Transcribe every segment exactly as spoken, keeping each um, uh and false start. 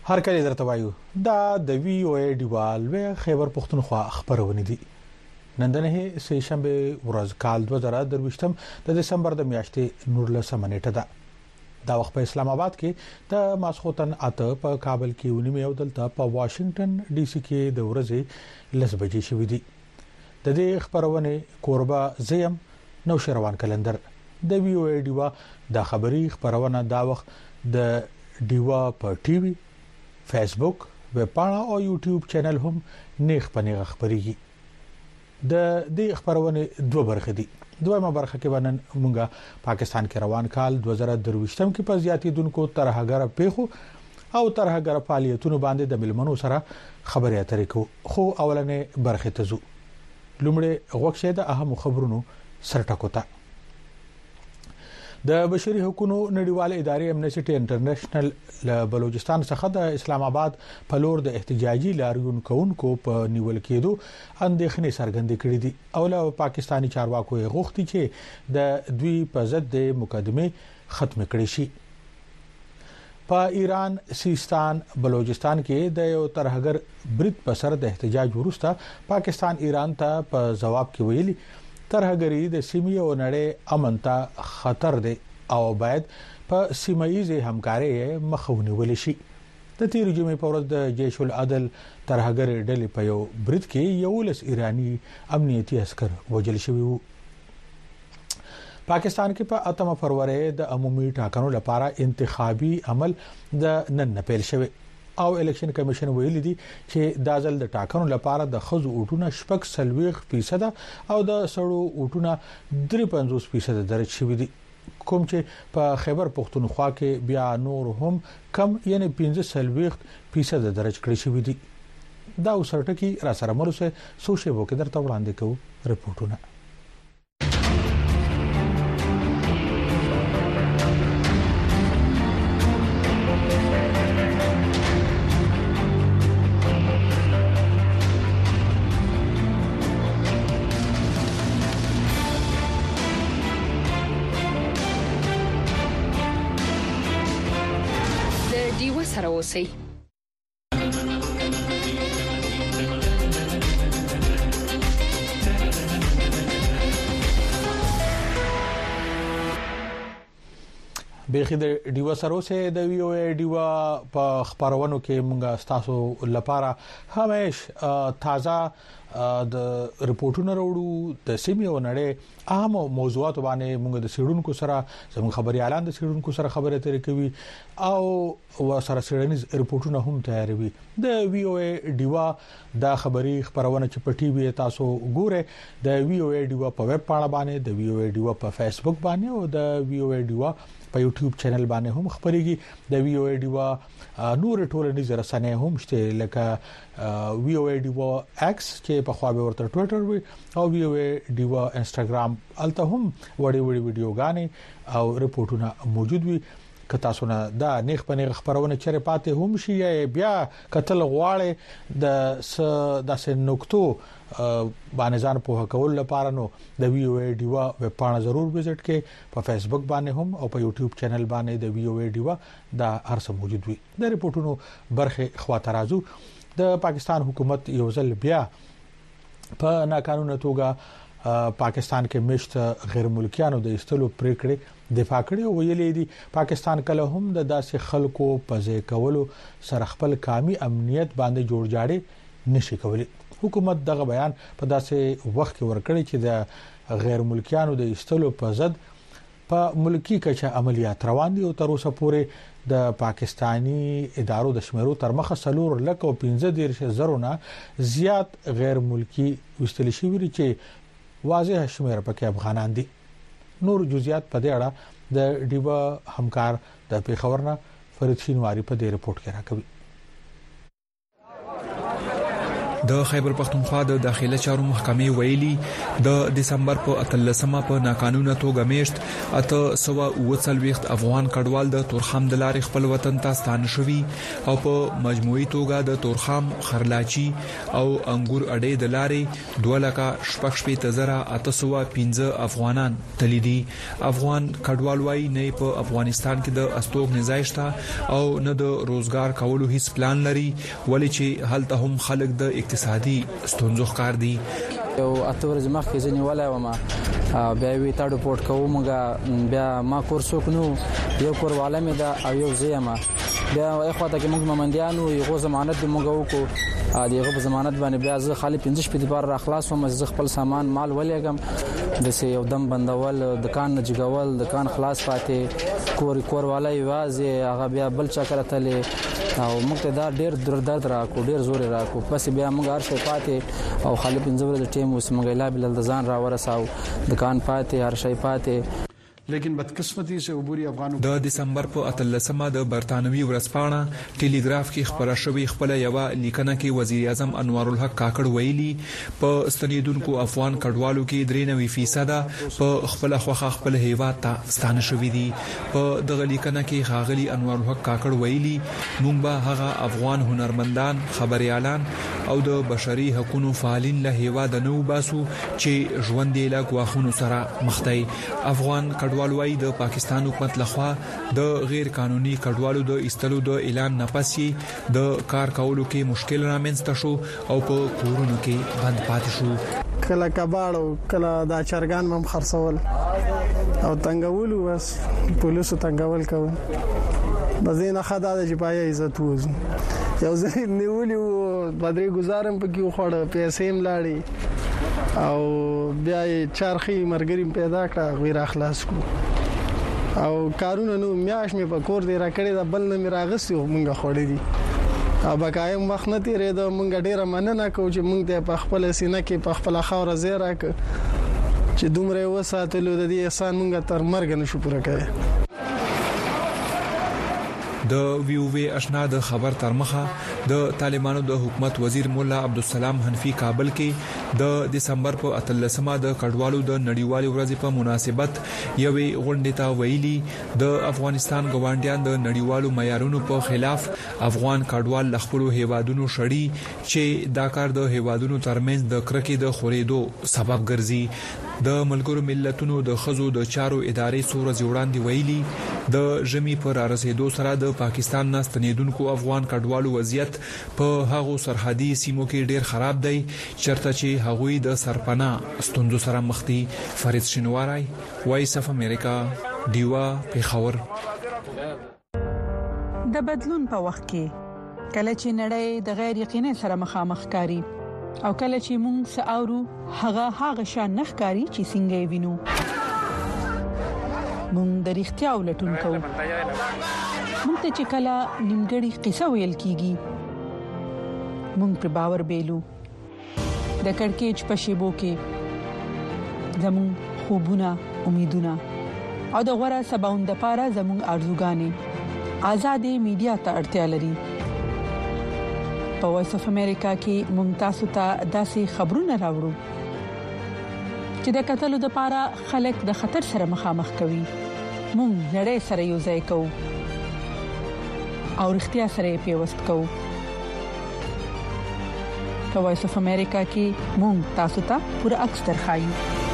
هر کله درته وایو دا د وی او ای ډیوال و خیبر پختونخوا خبرونه دي نندنه سه شنبه ورځ کال دوه زره درويشتم د دسمبر د میاشتې نورلسمه نیټه ده دا وخت په اسلام آباد کې د ماسخوتن اته په کابل کې ونیمه او دلته په واشنگټن ډي سي کې د ورځې لس بجې شوې دي د دې خبرونه کوربه زیم نو شروان کلندر د وی او ای ډیوا د خبري خبرونه دا وخت د ډیوا په ټي وي فیسبوک ویب پاڼه او یوټیوب چینل هم نیخ پنیغه خبريږي د دې خبرونه دوه برخې دي دویمه برخه کې ونن مونږه پاکستان کې روان کال دوه زره درويشتم کې په زیاتیدونکو ترهګر پیخو او ترهګر فعالیتونو باندې د ملمنو سره خبرې اترې کو خو اولنې برخه ته زو لومړی غوښه د اهم خبرونو سرټکوتا د بشري حقوقو نړیواله ادارې امنیسټي انټرنیشنل له بلوچستان څخه د اسلام آباد په لور د احتجاجي لاریون کوونکو په نیول کېدو اندېښنې څرګندې کړې دي او له پاکستانی چارواکو غوښتي چې د دوی په ضد د مقدمه ختم کړي شي په ایران سیستان بلوچستان کې د یو ترهګر برید په سر د احتجاج وروسته پاکستان ایران ته په جواب کې ویلي ترهګری د سیمې او نړۍ امن ته خطر دی او باید په سیمایي همکاري مخاوني ول شي د تیر جمعې په ورځ د جیش العدل ترهګر ډلې په یو برید کې یو لس ایرانی امنیتي عسكر وژل شوی وو پاکستان کې په اتمه فروری د عمومي ټاکنو لپاره انتخابي عمل د نن نه پیل شوی او الیکشن کمیشن ویلي دي چې د ځل د ټاکنو لپاره د خزو اوټونه شپږ سلويخ فیصد او د سړو اوټونه درې پنځوس فیصد درج شوی دي کوم چې په خیبر پختونخوا کې بیا نور هم کم یعنی پنځه سلويخ فیصد درج کړی شوی دي دا وسرټکی را سره مرسه سوشي وو کې درته وړاندې کوو رپورټونه سره اوسئ بيخي د ډیوا سروسه د وی او ای ډیوا په خبرونو کې مونږه تاسو لپاره همیش تازه د رپورټونو وروړو د سیمې او نړۍ اهم موضوعات باندې مونږ د سیډونکو سره زموږ خبري اعلان د سیډونکو سره خبرې ترې کوي او ورسره سیډنیز رپورټونه هم تیاروي د وی او ای ډیوا د خبري خبرونه چې په ټي وي تاسو ګوره د وی او ای ډیوا په ویب پاڼه باندې د وی او ای ډیوا په فیسبوک باندې او د وی او ای ډیوا په یوټیوب چینل باندې هم خبريږي د وی او ای ډیوا نور ټولنیز رسنۍ هم شته لکه وی او ای ډیوا ایکس چې په خوا به ورته ټوئیټر وي او وی او ای ډیوا انستګرام الته هم وړي وړي ویډیوګانې او رپورټونه موجود وي که تاسو نه دا نیخ پنیغ خبرونه چیرې پاتې هم شي یا بیا کتل غواړي د داسې نقطو باندې ځان په کول لپاره نو د وی او ای ډیوا ویب پاڼه ضرور وزټ کړئ په فیسبوک باندې هم او په یوټیوب چینل باندې د وی او ای ډیوا دا هر څه موجود وي د رپورټونو برخه خواته راځو د پاکستان حکومت یو ځل بیا په ناقانونه توګه پاکستان کې مشت غیر ملکیانو د استلو پریکړې دفاع کړې او ویلې دي پاکستان کله هم د داسې خلکو په ځای کولو سره خپل قومي امنیت باندې جوړ جاړي نشي کولای حکومت دغه بیان په داسې وخت کې ورکړی چې د غیر ملکیانو د استلو په ضد په ملکی کچه عملیات روان دي او تر اوسه پورې د پاکستانی ادارو د شمیرو تر مخه سلور لکه پنځه دیرش زرونه زیات غیر ملکی وستل شوی چې واضح شمیر پکې افغانان دي نور جزئیات په دې اړه د ډیوا همکار د پیښورنه فرید شینواری په دې رپورت کې راکوي د خیبر پختونخوا د داخله چارو محکمې ویلي د دسمبر په اتلسمه په ناقانونه توګه میشت اته سوا وڅلويخت افغان کډوال د تورخم د لارې خپل وطن ته ستانه شوي او په مجموعي توګه د تورخم خرلاچي او انګور اډې د لارې دوه لکه شپږ شپږ زره اته سوا پنځه افغانان تلیدي. افغان کډوال وايي نه په افغانستان کې د استوګ نزایشته او نه د روزګار کولو هیڅ پلان لري ولې چې هلته هم خلک د اقتصادي ستونزو ښکار دي. یو اته ورځې مخکې ځنی ولای و ما بیا وی تا رپورټ کوم مګه بیا ما کورسو کنو یو کور والا مې دا او یو زیما بیا اخواته کې موږ ممندیانو یو ضمانت د موږ وکړو دغه په ضمانت باندې بیا زه خالی پنځه شپې بار را خلاص وم زه خپل سامان مال ولېګم د سه یو دم بندول دکان نه جګول دکان خلاص پاتې کور کور والا یوازې هغه بیا بل چا کرتلې او موږ دا ډېر درد را کو ډېر زور را کو پس بیا موږ هر څه پاتې او خالی پنځه ورځې ټیم اوس موږ لا بل د ځان را ورساو دکان پاتې هر شي پاتې لیکن بدقسمتی سے عبوری افغانو د دسمبر په اتلسمه د برتانوي ورځپاڼه ټیلیګراف کې خبره شوې خپل یو لیکنه کې وزیر اعظم انوار الحق کاکړ ویلي په ستنیدونکو افغان کډوالو کې درې نوي فیصد په خپل خوخه خپل هیواد ته ستانه شوې دي. په دغه لیکنه کې خاغلی انوار الحق کاکړ ویلي مونږ به هغه افغان هنرمندان خبريالان او د بشري حقوقو فعالین له هیواد نو باسو چې ژوند یې له غواخونو سره مخ دی. افغان کډوالو وايي د پاکستان حکومت لخوا د غیر قانوني کډوالو د ایستلو د اعلان نه پسې د کار کولو کې مشکل رامنځته شو او په کورونو کې بند پاتې شو. کله کباړو کله دا چرګان مم خرڅول او تنګولو بس پولیسو تنګول کوي بزینه خدا د جپای عزت وزن یو ځای نیولې و بدري گزارم پکې خوړ پیسې هم لاړې او بیا چارخي مرګري پیدا کړه غیر اخلاص کو او کارونه نو میاش می په کور دی را کړی دا بل نه می راغسي مونږه خوړې دي او بقایم وخت نه تیرې دا مونږ ډیره مننه کوو چې مونږ ته په خپل سینه کې په خپل خاور زیرا ک چې دومره وساتلو د دې احسان مونږ تر مرګ نشو پوره کړی. د ویو وی آشنا د خبر تر مخه د طالبانو د حکومت وزیر مولا عبدالسلام حنفی کابل کې د دسمبر په اتلسمه د کډوالو د نړیوالې ورځې په مناسبت یوې غونډې ته ویلي د افغانستان ګوانډیان د نړیوالو معیارونو په خلاف افغان کډوال لخپلو هیوادونو شړي چې دا کار د هیوادونو ترمنځ د کرکې د خورېدو سبب ګرځي. د ملګرو ملتونو د خزو د چارو ادارې څو ورځې وړاندې ویلي د ژمي پر رسیدو سره د پاکستان نه ستنیدونکو افغان کډوالو وضعیت په هغو سرحدي سیمو کې ډیر خراب دی چرته چې هغوی د سرپناه ستونزو سره مخ دي. فرید شینواری وایس اف امریکا دیوا پیښور. د بدلون په وخت کې کله چې نړۍ د غیر یقیني سره مخامخ کاری او کله چې موږ ساورو هغه هغه شان نخکاری چې څنګه وینو موږ د اړتیا ولټون کوو. موږ ته چې کله نیمګړی قصه ویل کیږي موږ پر باور بیلو. د کڑکېچ په شیبو کې زموږ خوبونه امیدونه او د غوړه سباوند لپاره زموږ ارزوګانې آزادې میډیا ته اړتیا لري. په وایس اف امریکا کې ممتاز ته داسې خبرونه راوړو چې د قتلو د لپاره خلک د خطر سره مخامخ کوي. موږ نړۍ سره یو ځای کوو او اړتیا سره پیوست کوو. په وایس اف امریکا کې موږ تاسو ته پوره عکس درخایو.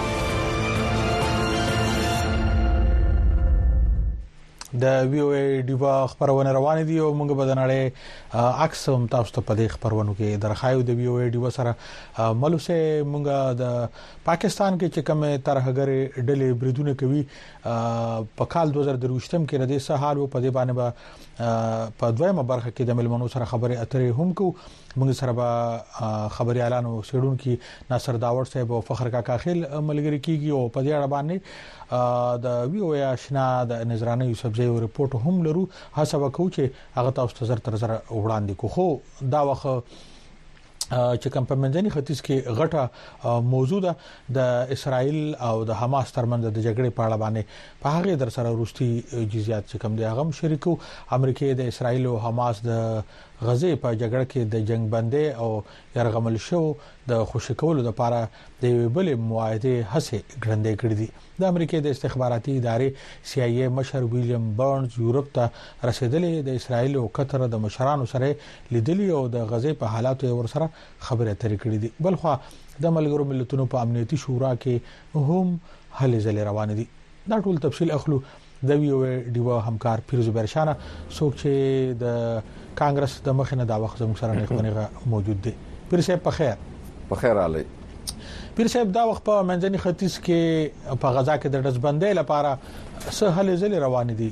د وی او ای ډیوا خبرونه روان دي او موږ به د نړۍ عکس هم تاسو ته په دې خبرونو کې درخایو. د وی او ای ډیوا سره ملوسه موږ د پاکستان کې چې کومه طرحګر ډلې بریدونه کوي په کال دوه زره درويشتم کې ردی سهار په دې باندې به په دویمه برخه کې د ملمنو سره خبرې اترې هم کو. موږ سره به خبري اعلان او سړون کې ناصر داوود صاحب او فخر کاکا خیل ملګری کیږي او په دې اړه باندې د وی او ای آشنا د نظرانه یوسف زئی رپورت هم لرو. هڅه وکړو چې هغه تاسو ته زر تر زر وړاندې کو. خو دا وخت چې کوم په منځني ختیځ کې غټه موضوع ده د اسرائیل او د حماس ترمنځ د جګړې په اړه باندې په هغه در سره روسي جزئیات چې کوم دي هغه شریکو. امریکا د اسرائیل او حماس د غزې په جګړه کې د جنگ بندي او يرغمل شو د خوشی کولو لپاره د ویبل معاهده هڅه ګړندې کړې دي. د امریکای د استخباراتي ادارې سی آی ای مشر ویلیام برنز یورپ ته رسیدلې د اسرایل او قطر د مشرانو سره لیدلې او د غزې په حالاتو ورسره خبرې اترې کړې دي. بلخو د ملګرو ملتونو په امنیتي شورا کې هم هلې ځلې روان دي. دا ټول تفصیل اخلو د وی او ای ډیوا همکار پیروز برشانه څوک چې د کانګرس د مخینه دا وخت زموږ سره نه موجود دي. پیر صاحب په خیر په خیر علي. پیر صاحب دا وخت په منځني ختیځ کې په غزا کې د دزبندۍ لپاره څه هلې ځلې روان دي.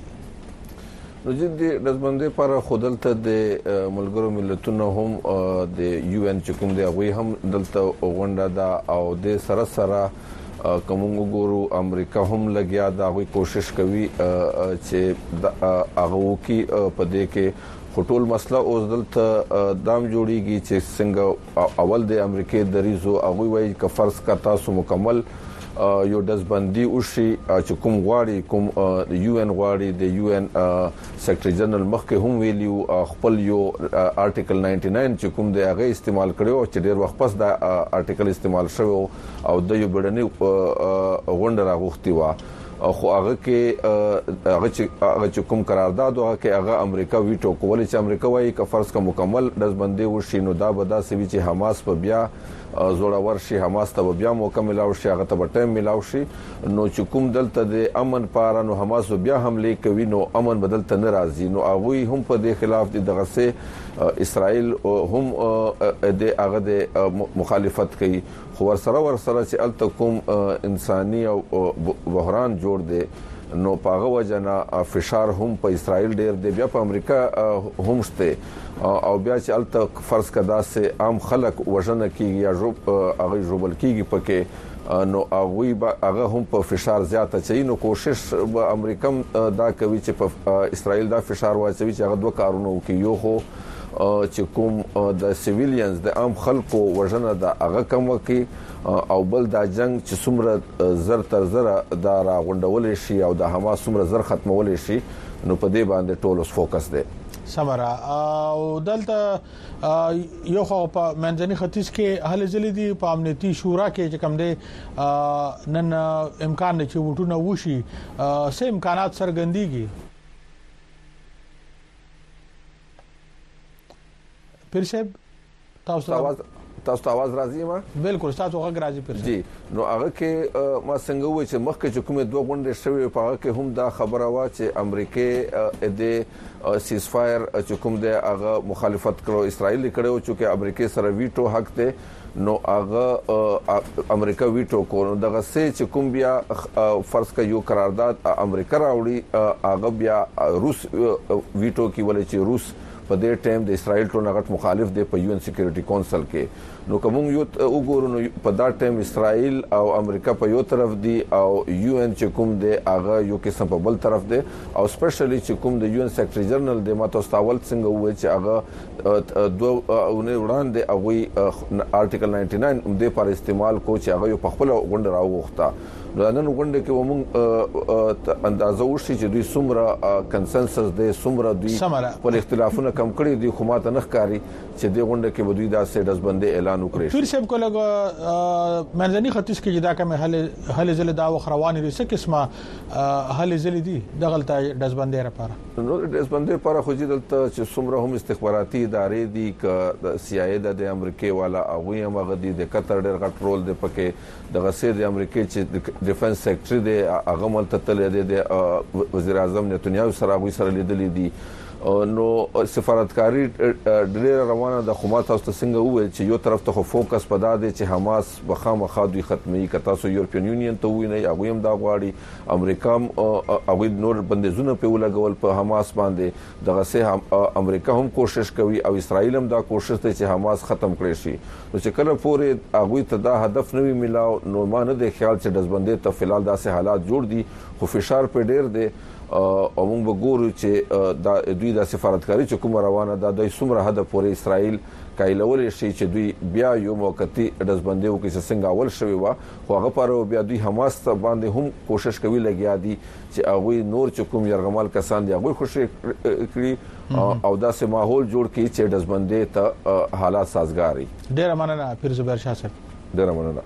نو چې د دزبندۍ لپاره خودلته د ملګرو ملتونو هم د یو ان چې کوم دی هغه هم دلته غونډه دا او د سره سره کومو ګورو امریکا هم لګیا دا غوي کوشش کوي چې هغه وکي په دې کې خټول مسله اوس دلته دام جوړیږي چې څنګه اول د امریکای د ریزو هغه وایي ک فرض کا تاسو مکمل یو دزبندي او شي چې کوم غواړي کوم یو ان غواړي د یو ان سیکریټری جنرال مخکې هم ویلیو خپل یو آرټیکل نائنټي ناین چې کوم د هغه استعمال کړو چې ډیر وخت پس دا آرټیکل استعمال شوی او د یو بډنی غونډه راغوختي و خو هغه کې هغه چې کوم قرارداد او هغه هغه امریکا ویټو کول چې امریکا وايي ک فرض کا مکمل دزبندي وشي نو دا به دا سوي چې حماس په بیا زوړور شي حماس ته بیا موقع ملاو شي هغه ته ټایم ملاو شي نو چې کوم دلته د امن پاره نو حماس بیا حمله کوي نو امن بدلته ناراضي نو هغه هم په دې خلاف دغه سه اسرائیل هم د هغه د مخالفت کوي خو ورسره ورسره چې التکم انساني او بحران جوړ دی نو پاغه وجنه فشار هم په اسرائیل ډیر دی بیا په امریکا هم شته او بیا چې الته فرض کدا سه عام خلک وژنه کیږي یا جوب هغه جوبل کیږي پکې نو هغه هغه هم په فشار زیاته چي نو کوشش به امریکا دا کوي چې په اسرائیل دا فشار واچوي چې هغه دوه کارونه کوي یو خو چې کوم د سیویلینز د عام خلکو وژنه د هغه کم وکي او بل دا جنگ چې څومره زر تر زر دا را غونډول شي او د حماس څومره زر ختمول شي نو په دې باندې ټول اوس فوکس دی. سمرا او دلته یو خو په منځني ختیځ کې هلې ځلې دي په امنیتي شورا کې چې کوم دي نن امکان نه چې وټونه وشي سه امکانات سرګندېږي. پیر صاحب تاسو تاسو आवाज راځي ما بالکل تاسو غږ راځي پیر جی نو هغه کې ما څنګه وای چې مخکې چې کومه دوه غونډې شوې په هغه کې هم دا خبره وا چې امریکای د سیز فایر چې کوم د هغه مخالفت کړو اسرائیل کړو چې امریکای سره ویټو حق ته نو هغه امریکا ویټو کو نو دغه سه چې کوم بیا فرض کا یو قرارداد امریکا راوړي هغه بیا روس ویټو کی ولې چې روس په دې ټیم د اسرائیل ټول غټ مخالف دی په یو ان سکیورټي کونسل کې نو کوم یو وګورو نو په دا ټیم اسرائیل او امریکا په یو طرف دی او یو ان چې کوم دی هغه یو قسم په بل طرف دی او سپیشلی چې کوم د یو ان سیکریټری جنرال د ماته استاول څنګه وای چې هغه دوه اونې وړاندې هغه آرټیکل نائنټي ناین د پر استعمال کو چې هغه په خپل غونډه راوغخته نو نن غونډه کې ومن اندازه وشي چې دوی څومره کنسنسس دی څومره دوی په اختلافونه کم کړی دي خو ماته نخکاری چې د غونډه کې بدوی دا سیډز باندې اعلان وکړي. پیر صاحب کوله منځني ختیځ کې دا کوم هل هل زل دا وخرواني دي څه قسمه هل زل دي دغلت دز باندې لپاره نو دز باندې لپاره خو چې دلته چې څومره هم استخباراتي ادارې دي ک سی آی ای د امریکای والا هغه هم غدي د قطر ډېر غټ رول دی پکې دغه سي د امریکای چې ډیفنس سیکریټری دی هغه ملته تل دی وزیر اعظم نتنیاهو سره غوي سره لیدلې دي نو سفارتکاری ډېر روانه د حکومت او څنګه وویل چې یو طرف ته فوکس پدا دی چې حماس بخامخا دوی ختمي کتا سو یورپین یونین ته ویني هغه هم دا غواړي امریکا او نور بندیزونه په ولګول په حماس باندې دغه سه امریکا هم کوشش کوي او اسرائیل هم دا کوشش کوي چې حماس ختم کړي شي نو چې کله پورې هغه ته دا هدف نوي ملاو نو ما نه د خیال چې دزبندې ته فلال داسې حالات جوړ دي خو فشار په ډېر دی او موږ وګورو چې دا دوی دوی د سفارتکاري چې کوم روانه ده د څومره حد پورې اسرائیل کایلول شي چې دوی بیا یو موقتی دزبندي وکړي څنګه اول شوی و خو هغه پر بیا دوی حماس باندې هم کوشش کوي لګیا دي چې هغه نور چې کوم يرغمال کسان دي هغه خوشي کړی او داسې ماحول جوړ کړي چې دزبندي ته حالات سازګاري. ډیر مننه پیر زبیر شاه صاحب. ډیر مننه.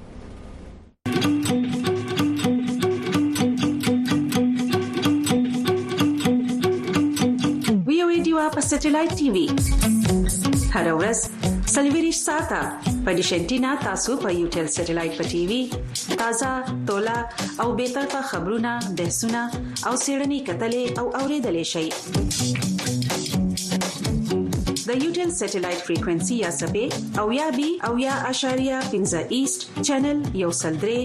په سټلایټ ټي وي هر ورځ سلویریش ساته په ډیشنټینا تاسو په یوټل سټلایټ په ټي وي تازه تولا او به طرفه خبرونه بحثونه او سیړنی کتلې او اوریدلې شي د یوټل سټلایټ فریکوئنسي یا سبې او یا بي او یا اشاریه پنځه ایست چینل یو سلدري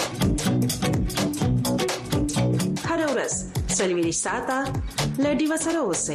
هر ورځ سلویریش ساته لډي وسره اوسئ.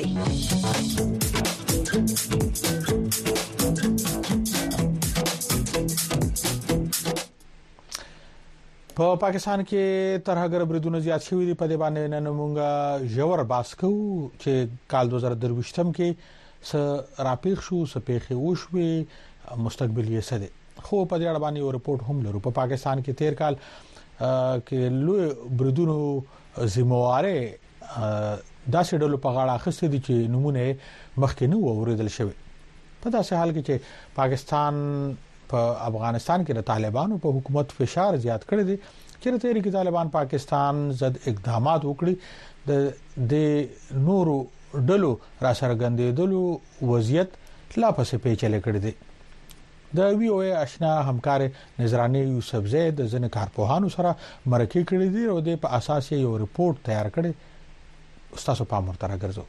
په پاکستان کې ترهګر بریدونه زیات شوي دي. په دې باندې نن موږ ژور بحث کوو چې کال دوه زره درويشتم کې س راپیښ شو س پیښې وشوي مستقبل یې څه دي خو په دې اړه باندې یو رپورت هم لرو. په پاکستان کې تیر کال کې لوی بریدونو ذمہواره داسې ډول په غاړه اخیستې دي چې نمونه مخکې نه وریدل شوی. په داسې حال کې چې پاکستان په افغانستان کې د طالبانو په حکومت فشار زیات کړی دی چې تحریک طالبان پاکستان ضد اقدامات وکړي د د نورو ډلو را سرګندېدلو وضعیت لا پسې پیچلې کړی دی. د وی او ای آشنا همکار نظرانی یوسف زید د ځنې کارپوهانو سره مرکه کړې دي او د په اساس یو رپورت تیار کړی. استاد په مرتره ګرځو.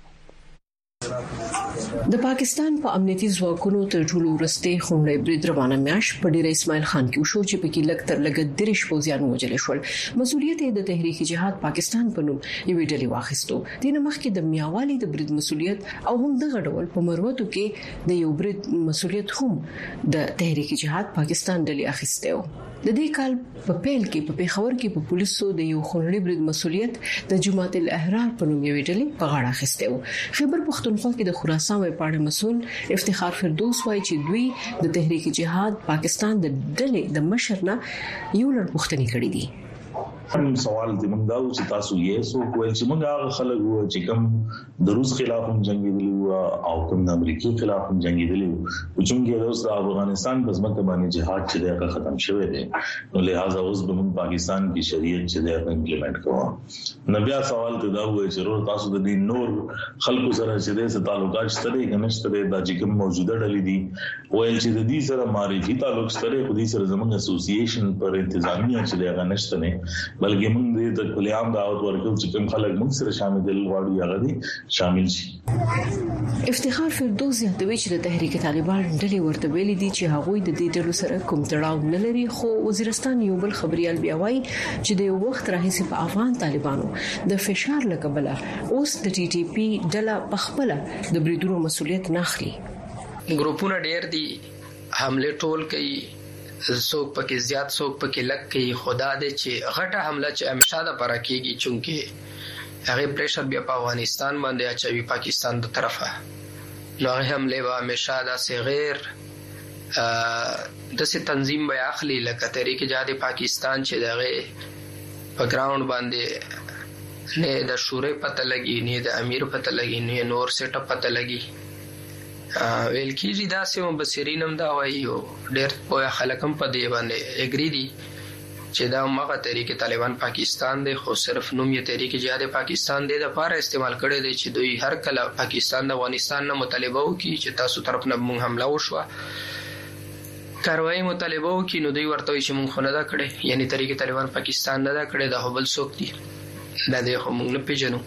د پاکستان په امنیتي ځواکونو تر ټولو ورسته خونړی برید روانه میاش په ډیر اسماعیل خان کې شو چې په کې لک تر لګ درش پوزیان وجل شول. مسولیت د تحریک جهاد پاکستان په نوم یو ډلې واخیستو. دینه مخکې د میاوالي د برید مسولیت او هم د غډول په مروتو کې د یو برید مسولیت هم د تحریک جهاد پاکستان ډلې اخیستو. د دې کال په پیل کې په پیښور کې په پولیسو د یو خونړی برید مسولیت د جماعت الاحرار په نوم یو ډلې په غاړه اخیستو. خیبر پختونخوا کې د خراسان وپاړې مسول افتخار فردوس وایي چې دوی د تحریک جهاد پاکستان د ډلې د مشر نه یو لړ پوښتنې کړې دي. هم سوال دی موږ دا چې تاسو یې سو کوی چې موږ هغه خلک وو چې کوم د روس خلاف هم جنگیدلی وو او کوم د امریکای خلاف هم جنگیدلی وو چې موږ اوس د افغانستان په ځمکه باندې جهاد چې دا ختم شوی دی نو لہذا اوس به موږ پاکستان کې شریعت چې دا امپلیمنٹ کوو. نو بیا سوال ته دا وایي چې تاسو د دې نور خلکو سره چې د تعلقات ستړي کنيشته د چې کوم موجوده ډلې دي وایي چې د دې سره معرفي تعلق ستړي خو دې سره زموږ اسوسییشن پر انتظامیه چې دا نشته نه بلکې موږ د کلیام دعوت ورکړو چې کوم خلک موږ سره شامل دي غواړي هغه دي شامل شي. افتخار فردوس یادوي چې د تحریک طالبان ډلې ورته ویلي دي چې هغوی د دې ډلو سره کوم تړاو نه لري خو وزیرستان یو بل خبريال بیا وایي چې د یو وخت راهیسې په افغان طالبانو د فشار لکبله اوس د ټي ټي پی ډله په خپل د بریدونو مسولیت نه اخلي. ګروپونه ډېر دي حمله ټول کوي څوک پکې زیات څوک پکې لک کوي خدا دې چې غټه حمله چې همیشه د پاره کیږي چونکه هغه پریشر بیا په افغانستان باندې اچوي پاکستان د طرفه نو هغه حمله به همیشه د صغیر د سي تنظیم بیا اخلي لکه تحریک جهاد پاکستان چې دغه په ګراوند باندې نه د شورای پته لګي نه د امیر پته لګي نه نور سیټ پته لګي ویل کیږي دا سیمه بصیرینم دا وایي او ډېر په خلکم په دی باندې اګری دي چې دا مغه تحریک طالبان پاکستان دی خو صرف نوم یې تحریک جهاد پاکستان دی د لپاره استعمال کړي دي چې دوی هر کله پاکستان د افغانستان نه مطالبه وکړي چې تاسو طرف نه موږ حمله وشو کاروایی مطالبه وکړي نو دوی ورته چې موږ خو نه دا کړي یعنی تحریک طالبان پاکستان نه دا کړي دا هبل څوک دي دا دی خو موږ نه پیژنو.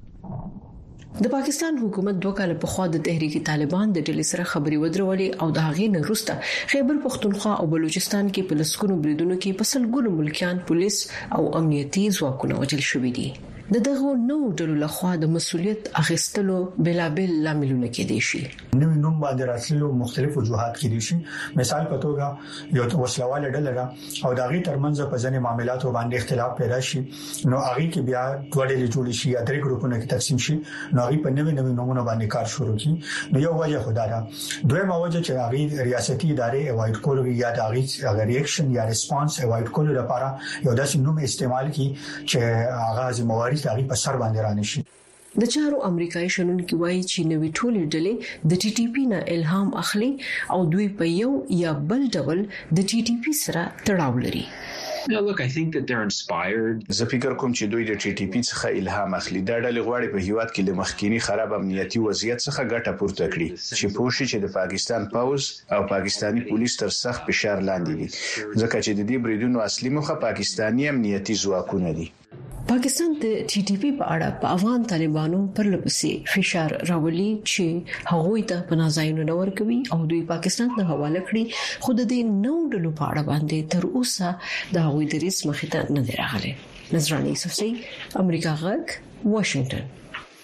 د پاکستان حکومت دوه کال په خوا د تحریک طالبان د ډلې سره خبري ودرولې او د هغې نه وروسته خیبر پختونخوا او بلوچستان کې په لسکونو بریدونو کې په سلګونو ملکیان پولیس او امنیتي ځواکونه وژل شوي دي. د دغه نو ډلو لخوا د مسولیت اخیستلو بلابل لاملونه کې دي شي. نو نوم باندې راتلو مختلف وجوهات کې دي شي. مثال په توګه یو وسلواله ډله او داغي ترمنځ په ځینې معاملاتو باندې اختلاف پیدا شي نو هغه کې بیا دوه ډلې جوړ شي یا درې ګروپونه کې تقسیم شي نو هغه په نوې نوې نمونه باندې کار شروع کړي. نو یو وجه خدای دا دویمه وجه چې هغه ریاستي ادارې اوایډ کول یا د هغه ریاکشن یا ریسپانس اوایډ کول لپاره یو داسې نوم استعمال کی چې هغه ذمہواری هغه په سر باندې رانه شي. د چارو امریکایي شنونکو وایي چې نوې ټولې ډلې د ټي ټي پی نه الهام اخلي او دوی په یو یا بل ډول د ټي ټي پی سره تړاو لري. No, look, I think that they're inspired. زه فکر کوم چې دوی د ټي ټي پی څخه الهام اخلي. دا ډلې غواړي په هیواد کې د مخکینی خراب امنیتي وضعیت څخه ګټه پورته کړي چې پوښي چې د پاکستان پوز او پاکستانی پولیس تر سخت فشار لاندې دي ځکه چې د دې بریدونو اصلي موخه پاکستانی امنیتي ځواکونه دي. پاکستان د ټي ټي پی په اړه په افغان طالبانو پر لپسې فشار راولي چې هغوی ته پناهځایونه نه ورکوي او دوی پاکستان ته حواله کړي خو د دې نو ډلو په اړه باندې تر اوسه د هغوی د ریس مخې ته نه دی راغلی. نظرانه یوسفزئی، امریکا غږ، واشنگټن.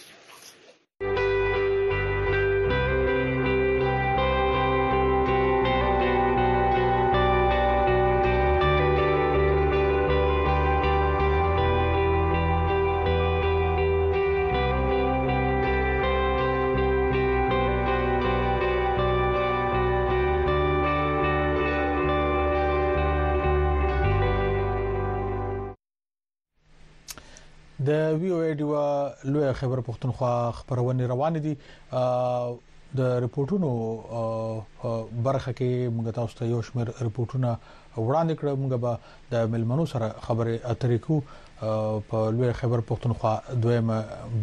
د وی او ای ډیوا لوی خبر پښتونخوا خبرونه روان دي د ریپورتونو برخه کې موږ تاسو ته یو شمېر ریپورتونه وړاندې کړو. موږ به د ملمنو سره خبرې اترې کو په لوی خبر پښتونخوا دویمه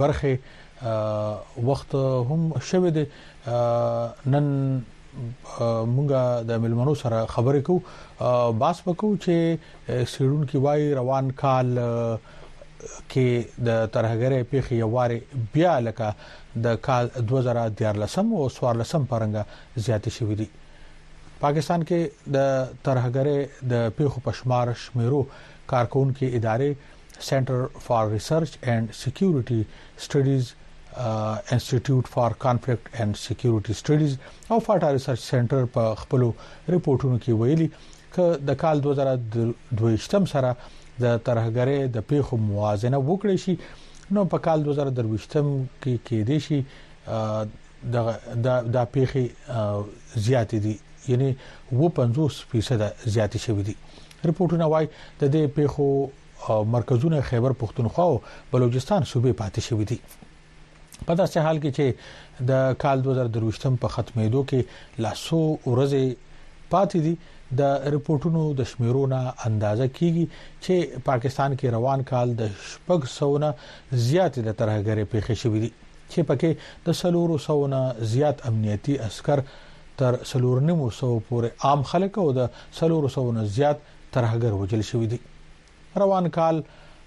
برخه وخت هم شوه دي. نن موږ د ملمنو سره خبرې کو باس وکړو چې سیرون کې وای روان کال کې د ترهګرۍ پیښې یوارې بیا لکه د کال دوه زره دیارلسم او څوارلسم پرنګ زیات شوې دي. پاکستان کې د ترهګرۍ د پیښو پشمار شمیرو کارکونکو ادارې سنټر فار ریسرچ اینڈ سکیورټي سټډیز، انسټیټیوټ فار کانفلکټ اینڈ سکیورټي سټډیز او فاټا ریسرچ سنټر په خپل ریپورتونو کې ویلي ک د کال دوه زره دوه سره د ترهګرۍ د پیښو موازنه وکړي شي نو په کال دوه زره درويشتم کې کې دي شي د د پیښې زیات دي یعنی و پنځوس فیصد زیات شوي دي. ریپورتونه وايي د دې پیښو مرکزونه خیبر پختونخوا او بلوچستان صوبې پاتې شوي دي. په داسې حال کې چې د کال دوه زره درويشتم په ختمېدو کې لاسو ورځې پاتې دي د ریپورتونو د شمیرونه اندازه کیږي چې پاکستان کې روان کال د شپږ سو نه زیات د ترهګرۍ پیښې شوې دي چې پکې د سلورو سو نه زیات امنیتي عسكر تر سلور نیمو سو پورې عام خلک او د سلورو سو نه زیات ترهګر وجل شوې دي. روان کال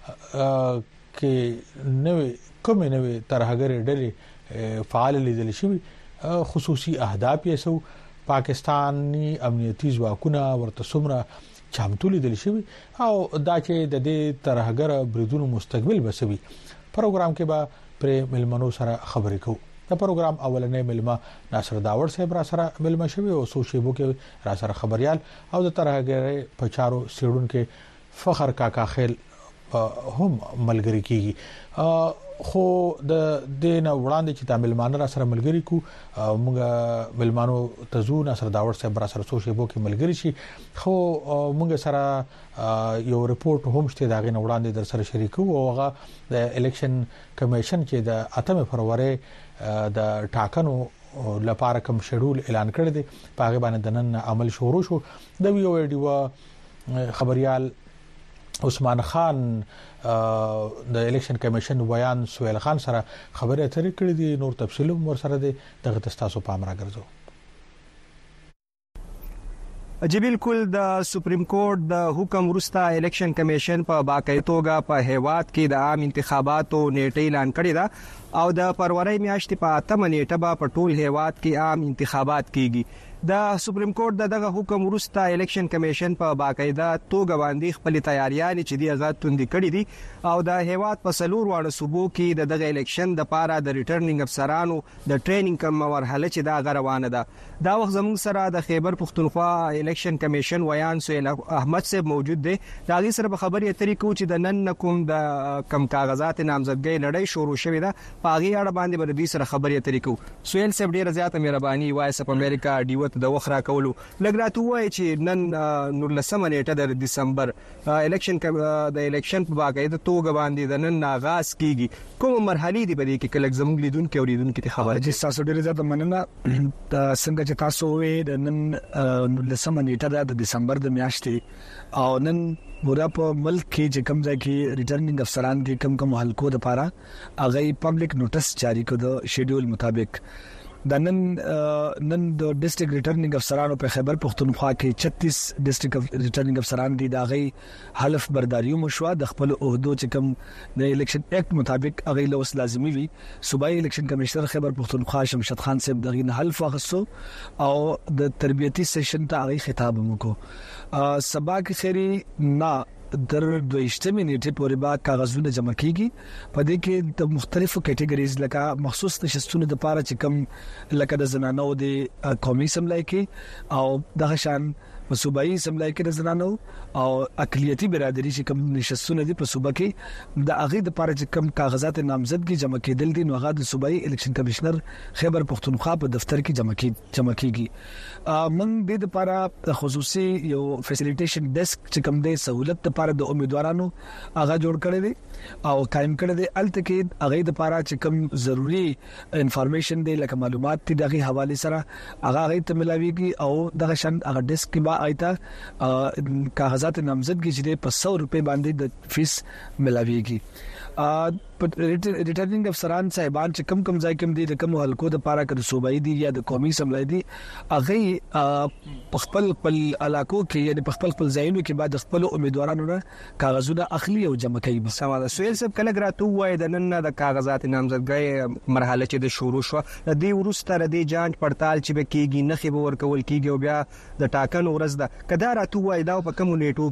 کې نوې کومې نوې ترهګرۍ ډلې فعال لیدل شوې خصوصي اهداف یې سو پاکستانی امنیتي ځواکونه ورته څومره چمتو لیدل شوی او دا چې د دې ترهګر بریدونو مستقبل بسوي. پروګرام کې به پر ملمنو سره خبرې کوو. د پروګرام اولنې ملما ناصر داور صاحب را سره ملما شوی او سوشيبو کې را سره خبريال او د ترهګر په چارو سیړون کې فخر کاکا خیل هم ملګری کیږي. خو د دین وړاندې چې د ملمانو را سره ملګری کو موږ ملمانو تزو ناصر داور صاحب را سره سوشيبو کې ملګری شي خو موږ سره یو ریپورت هم شته دا غن وړاندې در سره شریکو او هغه د الیکشن کمیشن چې د اتمه فروری د ټاکنو لپاره کوم شیډول اعلان کړی دی په هغه باندې د نن عمل شروع شو. د ویو ډیوا خبريال عثمان خان د الیکشن کمیشن ویان سویل خان سره خبرې اترې کړې دي. نور تفصیل ور سره دي دغه تاسو پام راګرځو. چې بالکل د سپریم کورټ د حکم وروسته الیکشن کمیشن په باقاعده په هیواد کې د عام انتخاباتو نیټه اعلان کړې ده او د فروری میاشتې په اتمه نیټه په ټول هیواد کې عام انتخابات کیږي. د سپریم کورټ دغه حکم وروسته الیکشن کمیشن په باقاعده توګه باندې خپل تیاریاں چې دی هغه توندې کړې دي او د هیواد په سلور واړو صوبو کې د دغه الیکشن د پاره د ریټرنینګ افسرانو د ټریننګ کوم مرحله چې دا روانه ده. دا وخت زموږ سره د خیبر پختونخوا الیکشن کمیشن ویان سهیل احمد صاحب موجود دی. دا غي سره په خبرې اترې کو چې د نن کوم د کم کاغذات نامزدګۍ لړۍ شروع شوې ده په هغه اړه باندې به د سره خبرې اترې کو. سهیل صاحب ډیره زیاته مهرباني وایس اپ امریکا ډیو د وخرا کولو لګراتو وای چې نن نورلسمه نیټه د دسمبر الیکشن د الیکشن په باقاعده توګه باندې د نن آغاز کیږي. کوم مرحله دی په دې کې کله زموږ لیدونکو اوریدونکو ته خبره چې تاسو ډیره زیاته مننه. څنګه چې تاسو وې د نن نورلسمه نیټه د دسمبر د میاشتې او نن پورا په ملک کې چې کوم ځای کې ریټرنینګ افسران کې کم کم حلقو د پاره هغه پبلک نوټس جاری کړ د شیډول مطابق. د نن نن د ډیسټریکټ ریټرنینګ افسرانو په خیبر پختونخوا کې چھتیس ډیسټریکټ ریټرنینګ افسران دي دا غي حلف برداري مشوا د خپل عہدو چې کوم د الیکشن ایکټ مطابق هغه لوس لازمي وي. صوبایي الیکشن کمشنر خیبر پختونخوا شمشد خان صاحب دغه حلف واغسو او د تربیتی سیشن ته هغه خطاب وکړو. سبا کې خيري نه در دویشتمه نیټه پورې با کاغذونه جمع کیږي. په دې کې د مختلفو کټګوریز لکه مخصوص نشستونه د پاره چې کم لکه د زنانو د قومي سملای کې او دغه شان صوبایي سملای کې د زنانو او اقلیتی برادری چې کم نشستونه دي په صوبه کې د اغه د پاره چې کم کاغذات نامزدګي جمع کېدل دي نو هغه د صوبایي الیکشن کمشنر خیبر پختونخوا په دفتر کې جمع کی جمع کیږي. من د لپاره خصوصي یو فیسیلیټیشن ډیسک چې کوم د سہولت لپاره د امیدوارانو هغه جوړ کړی دی او قائم کړی دی. الته کې هغه د لپاره چې کوم ضروری انفارمیشن دی لکه معلومات دي دغه حواله سره هغه هغه ته ملاويږي او دغه شان هغه ډیسک کې با آیته کاغذات نامزدګي چې په سو روپے باندې د فیس ملاويږي. ریټرنینګ افسران صاحبان چې کم کم ځای کم دي د کوم حلقو د پاره کړ صوبایي دي یا د قومي سملای دي هغه په خپل خپل علاقو کې یعنی په خپل خپل ځایونو کې بعد خپل امیدوارانو نه کاغذونه اخلي او جمع کوي. سماده سویل صاحب کله غراتو وای د نن د کاغذات نامزدګۍ مرحله چې د شروع شو د دې ورسته د جانچ پړتال چې به کیږي نخې به ورکول کیږي او بیا د ټاکنو ورځ ده کدا راتو وای دا په کوم نیټو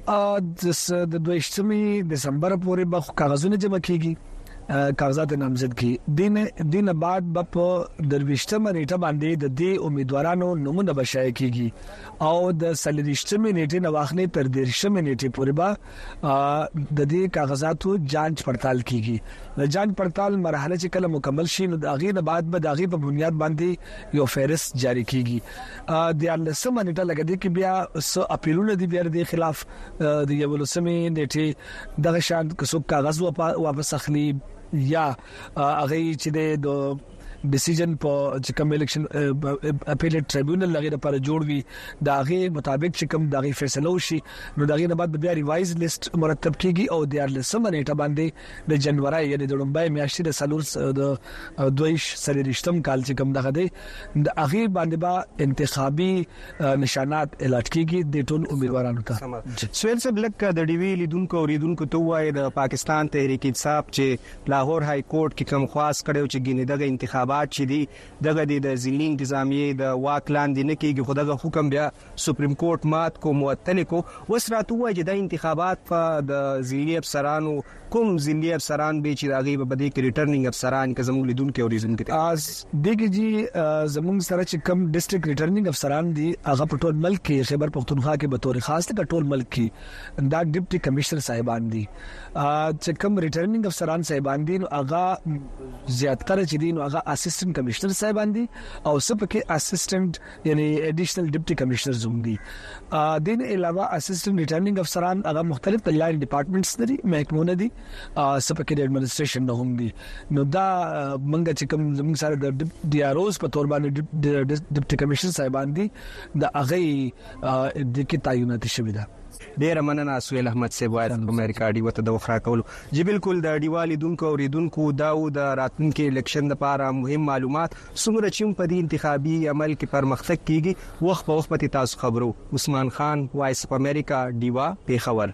کیږي د دویشتمه دسمبر پورې به کاغذونه جمع کیږي کاغذات نامزدګي دین دین بعد په درويشتمه نیټه باندې د دې امیدوارانو نمونه بشای کیږي او د سلیریشتمه نیټه نواخنه تر دیرشمه نیټه پورې با د دې کاغذاتو جانچ پړتال کیږي. د جانچ پړتال مرحله چې کله مکمل شي نو د هغه نه بعد به د هغه په بنیاد باندې یو فهرست جاری کیږي. د لسمه نیټه لګیدي کې بیا سو اپیلونه دي بیا د خلاف د یو لسمه نیټه دغه شان کڅو کاغذ واپس اخلي یا هغه چې د ډیسیژن په چې کوم الیکشن اپیلیټ ټریبیونل لغه لپاره جوړ وي دا هغه مطابق چې کوم دغه فیصله وشي نو دغه نه بعد بیا ریوایز لیست مرتب کیږي او د لسمه نیټه باندې د جنوري یعنی د لومبای میاشتې د سالور د دویش سلیریشتم کال چې کوم دغه دی د هغه باندې با انتخابي نشانات اعلان کیږي د ټول امیدوارانو ته. سویل صاحب لکه د ډیوی لیدونکو اوریدونکو ته وایي د پاکستان تحریک انصاف چې لاهور های کورټ کې کوم خاص کړو چې ګینه دغه انتخاب بعد چې دی دغه د ضلعي انتظامیه د واک لاندې نه کیږي خو دغه حکم بیا سپریم کورټ مات کو معطل کو وسراتو وایي د انتخابات په د ضلعي افسرانو کوم ضلعي افسران به چې راغي په دې کې ریټرنینګ افسران کې زموږ لیدونکو او ریزونکو از دغه جی زموږ سره چې کم ډیسټریکټ ریټرنینګ افسران دي هغه په ټول ملک کې خیبر پختونخوا کې به تور خاص ته ټول ملک کې دا ډیپټي کمشنر صاحبان دي چې کم ریټرنینګ افسران صاحبان دي نو هغه زیاتره چې دي نو هغه اسسټنټ کمشنر صاحبان دي او سپکه اسسټنټ یعنی اډیشنل ډیپټي کمشنر زوم دي. دین علاوه اسسټنټ ریټرنینګ افسران هغه مختلف لاین ډپارټمنټس لري محکمونه دي سپکه د ایڈمنسټریشن نه هم دي نو دا منګه چې کوم زموږ سره د ډي ار اوز په تور باندې ډیپټي کمشنر صاحبان دي د هغه د کې تعینات شوی ده. ډیر مننه سهیل احمد صاحب وایي امریکا ډی وته د وخرا کول جی بالکل د ډیوالي دونکو اوریدونکو داو د راتلونکو الیکشن لپاره مهم معلومات څومره چې په دې انتخابي عمل کې پرمختګ کیږي وخت په وخت په تاسو خبرو. عثمان خان وایس اپ امریکا ډیوا پیښور.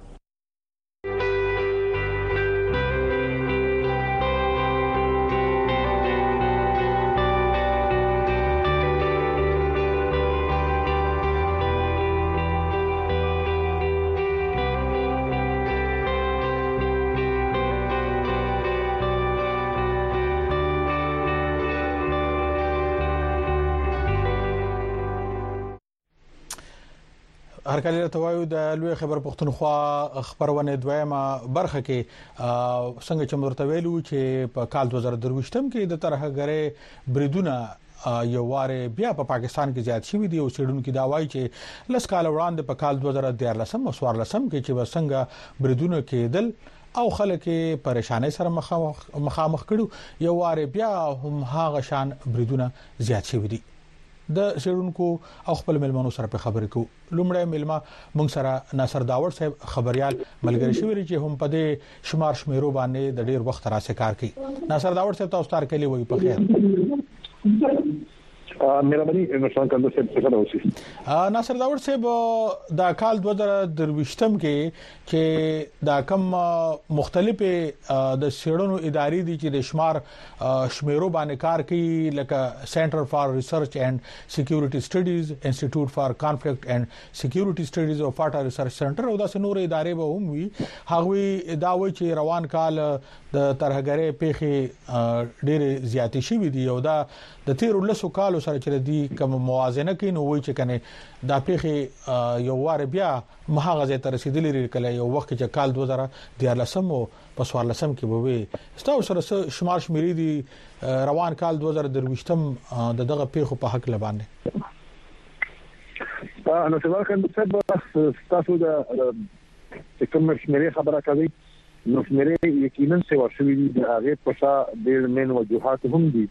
هر کله ته وایو د لوی خبر پښتونخوا خبرونه دویمه برخه کې څنګه چې مرته ویلو چې په کال دوه زره درويشتم کې د ترهګرې بریدونه یو واره بیا په پا پاکستان کې زیات شوی دی او سړونکو دا وایي چې لس کال وړاندې په کال دوه زره دیارلسم او څوارلسم کې چې وسنګ بریدونه کېدل او خلک پریشانای سره مخامخ کړو یو واره بیا هم هغه شان بریدونه زیات شوی دي د سړونکو او خپل ملمنو سره په خبرې کو لومړی ملما مونږ سره ناصر داوړ صاحب خبريال ملګری شوی چې هم په دې شمار شمیرو باندې د ډیر وخت راځي کار کوي ناصر داوړ صاحب تاسو تار کلی وي په خیر مهرباني نشان کندو صاحب څنګه اوسئ ناصر داوړ صاحب د کال دوه زره درويشتم کې چې دا کم مختلفه د سړونو ادارې دي چې د شمار شمیرو باندې کار کوي لکه سنټر فار ریسرچ اینڈ سکیورټي سټډیز انسټیټیوټ فار کانفلیکټ اینڈ سکیورټي سټډیز او فاټا ریسرچ سنټر او د سنور ادارې به هم وي هغه دا وایي چې روان کال د ترهګرۍ پیخي ډېر زیاتې شوې دي او دا د تیر لسو کالو سره چې د کوم موازنه کوي نو وایي چې کنه دا پیخي یو وار بیا مهاغه ته رسیدلی لري کله یو وخت چې کال دوه زره دیارلسم او په څوارلسم کې به وي ستاسو سره شمار شمیرې دي روان کال دوه زره درويشتم د دغه پیخو په حق لبانه نو څه وکړم چې تاسو دا کوم شمیرې خبره کوي نو شمیرې یقینا څه ورشوي دي هغه په شا ډېر مین وجوهات هم دي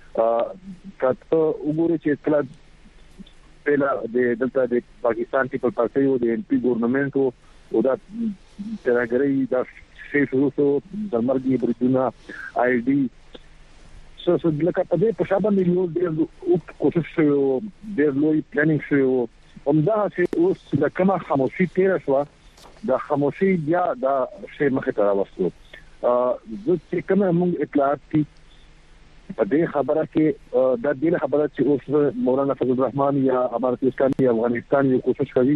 کته وګورئ چې کله پهلا د دلته د پاکستان پیپل پارټي او د ان پی ګورنمنت او دا ترهګرۍ دا شي شروع شو د مرګي بریدونه آی ډي څه څه لکه په دې په شابه یو ډېر کوشش شو ډېر لوی پلانینګ شو همدا چې اوس د کما خاموشي تیر شو د خاموشي بیا د شی مخه ته راوستو د چې کومه موږ اطلاعات دي په دې خبره کې د دې خبره چې اوس مولانا فضل الرحمن یا امارت اسلامي افغانستان یو کوشش کوي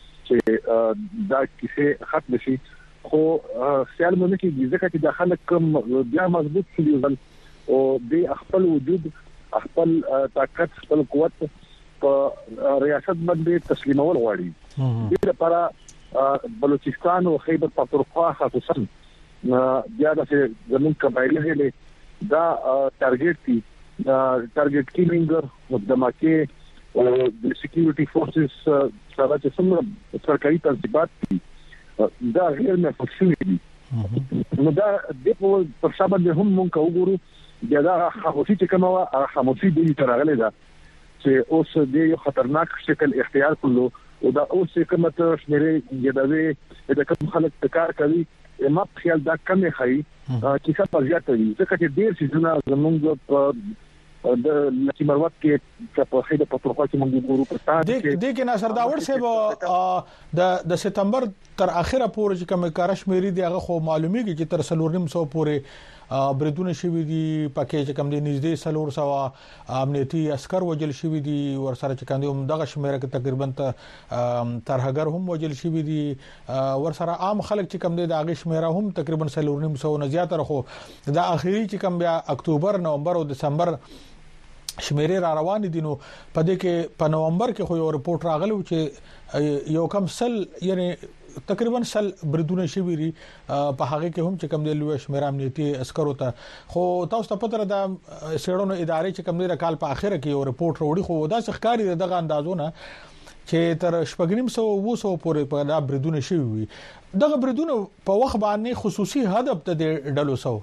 چې دا کیسه ختم شي خو خیال مې کې ځکه چې داخله کوم بیا مضبوط شي او د خپل وجود خپل طاقت خپل قوت په ریاست باندې تسلیمول غواړي د لپاره بلوچستان او خیبر پختونخوا خصوصا بیا د زمون قبایلی له دا ټارګټ دي ټارګټ کیلینګ د مکه او د سکیورټي فورسز سره چې څومره سرکاري تنظیمات دي دا غیر مفهوم دي نو دا د په شابه د هم مونږ وګورو دا خاموشي چې کومه هغه خاموشي دي ترغله ده چې اوس د یو خطرناک شکل اختیار کړو او دا اوس کومه ته شمیرې یادوي د کوم خلک کار کوي ما په خیال دا کمه خي چې څه په زیاته دي ځکه چې ډیر سيزونه زمونږ په د لکه مروت کې په خېده په پروګرام کې موږ ګورو په تاسو کې د کې ناصر داوړ صاحب د د سپتمبر تر اخره پورې چې کوم کارشمیري دی هغه خو معلومیږي چې تر سلورم سو پورې بریدونه شوی دي پکې چې کوم دي نږدې سلور سو امنیتي عسكر وجل شوی دي ور سره چې کوم دغه شمیره کې تقریبا ترهګر هم وجل شوی دي ور سره عام خلک چې کوم دي د هغه شمیره هم تقریبا سلورم سو نه زیات راخو دا اخیری چې کوم بیا اکتوبر نومبر او دسمبر شمیرې را روان دي نو په دې کې په نومبر کې خو یو رپورت راغلی چې یو کم سل یعنی تقریبا سل بریدونه شوی دي په هغه کې هم چې کوم د لوی شمیر امنیتي عسكرو ته خو تاسو ته پته ده سړونو ادارې چې کوم د کال په اخره کې یو رپورت وروړي خو دا ښکاری دغه اندازونه چې تر شپږنیم سو وسو پورې په دا بریدونه شوی وي دغه بریدونه په وخت باندې خصوصي هدف ته ډلو سو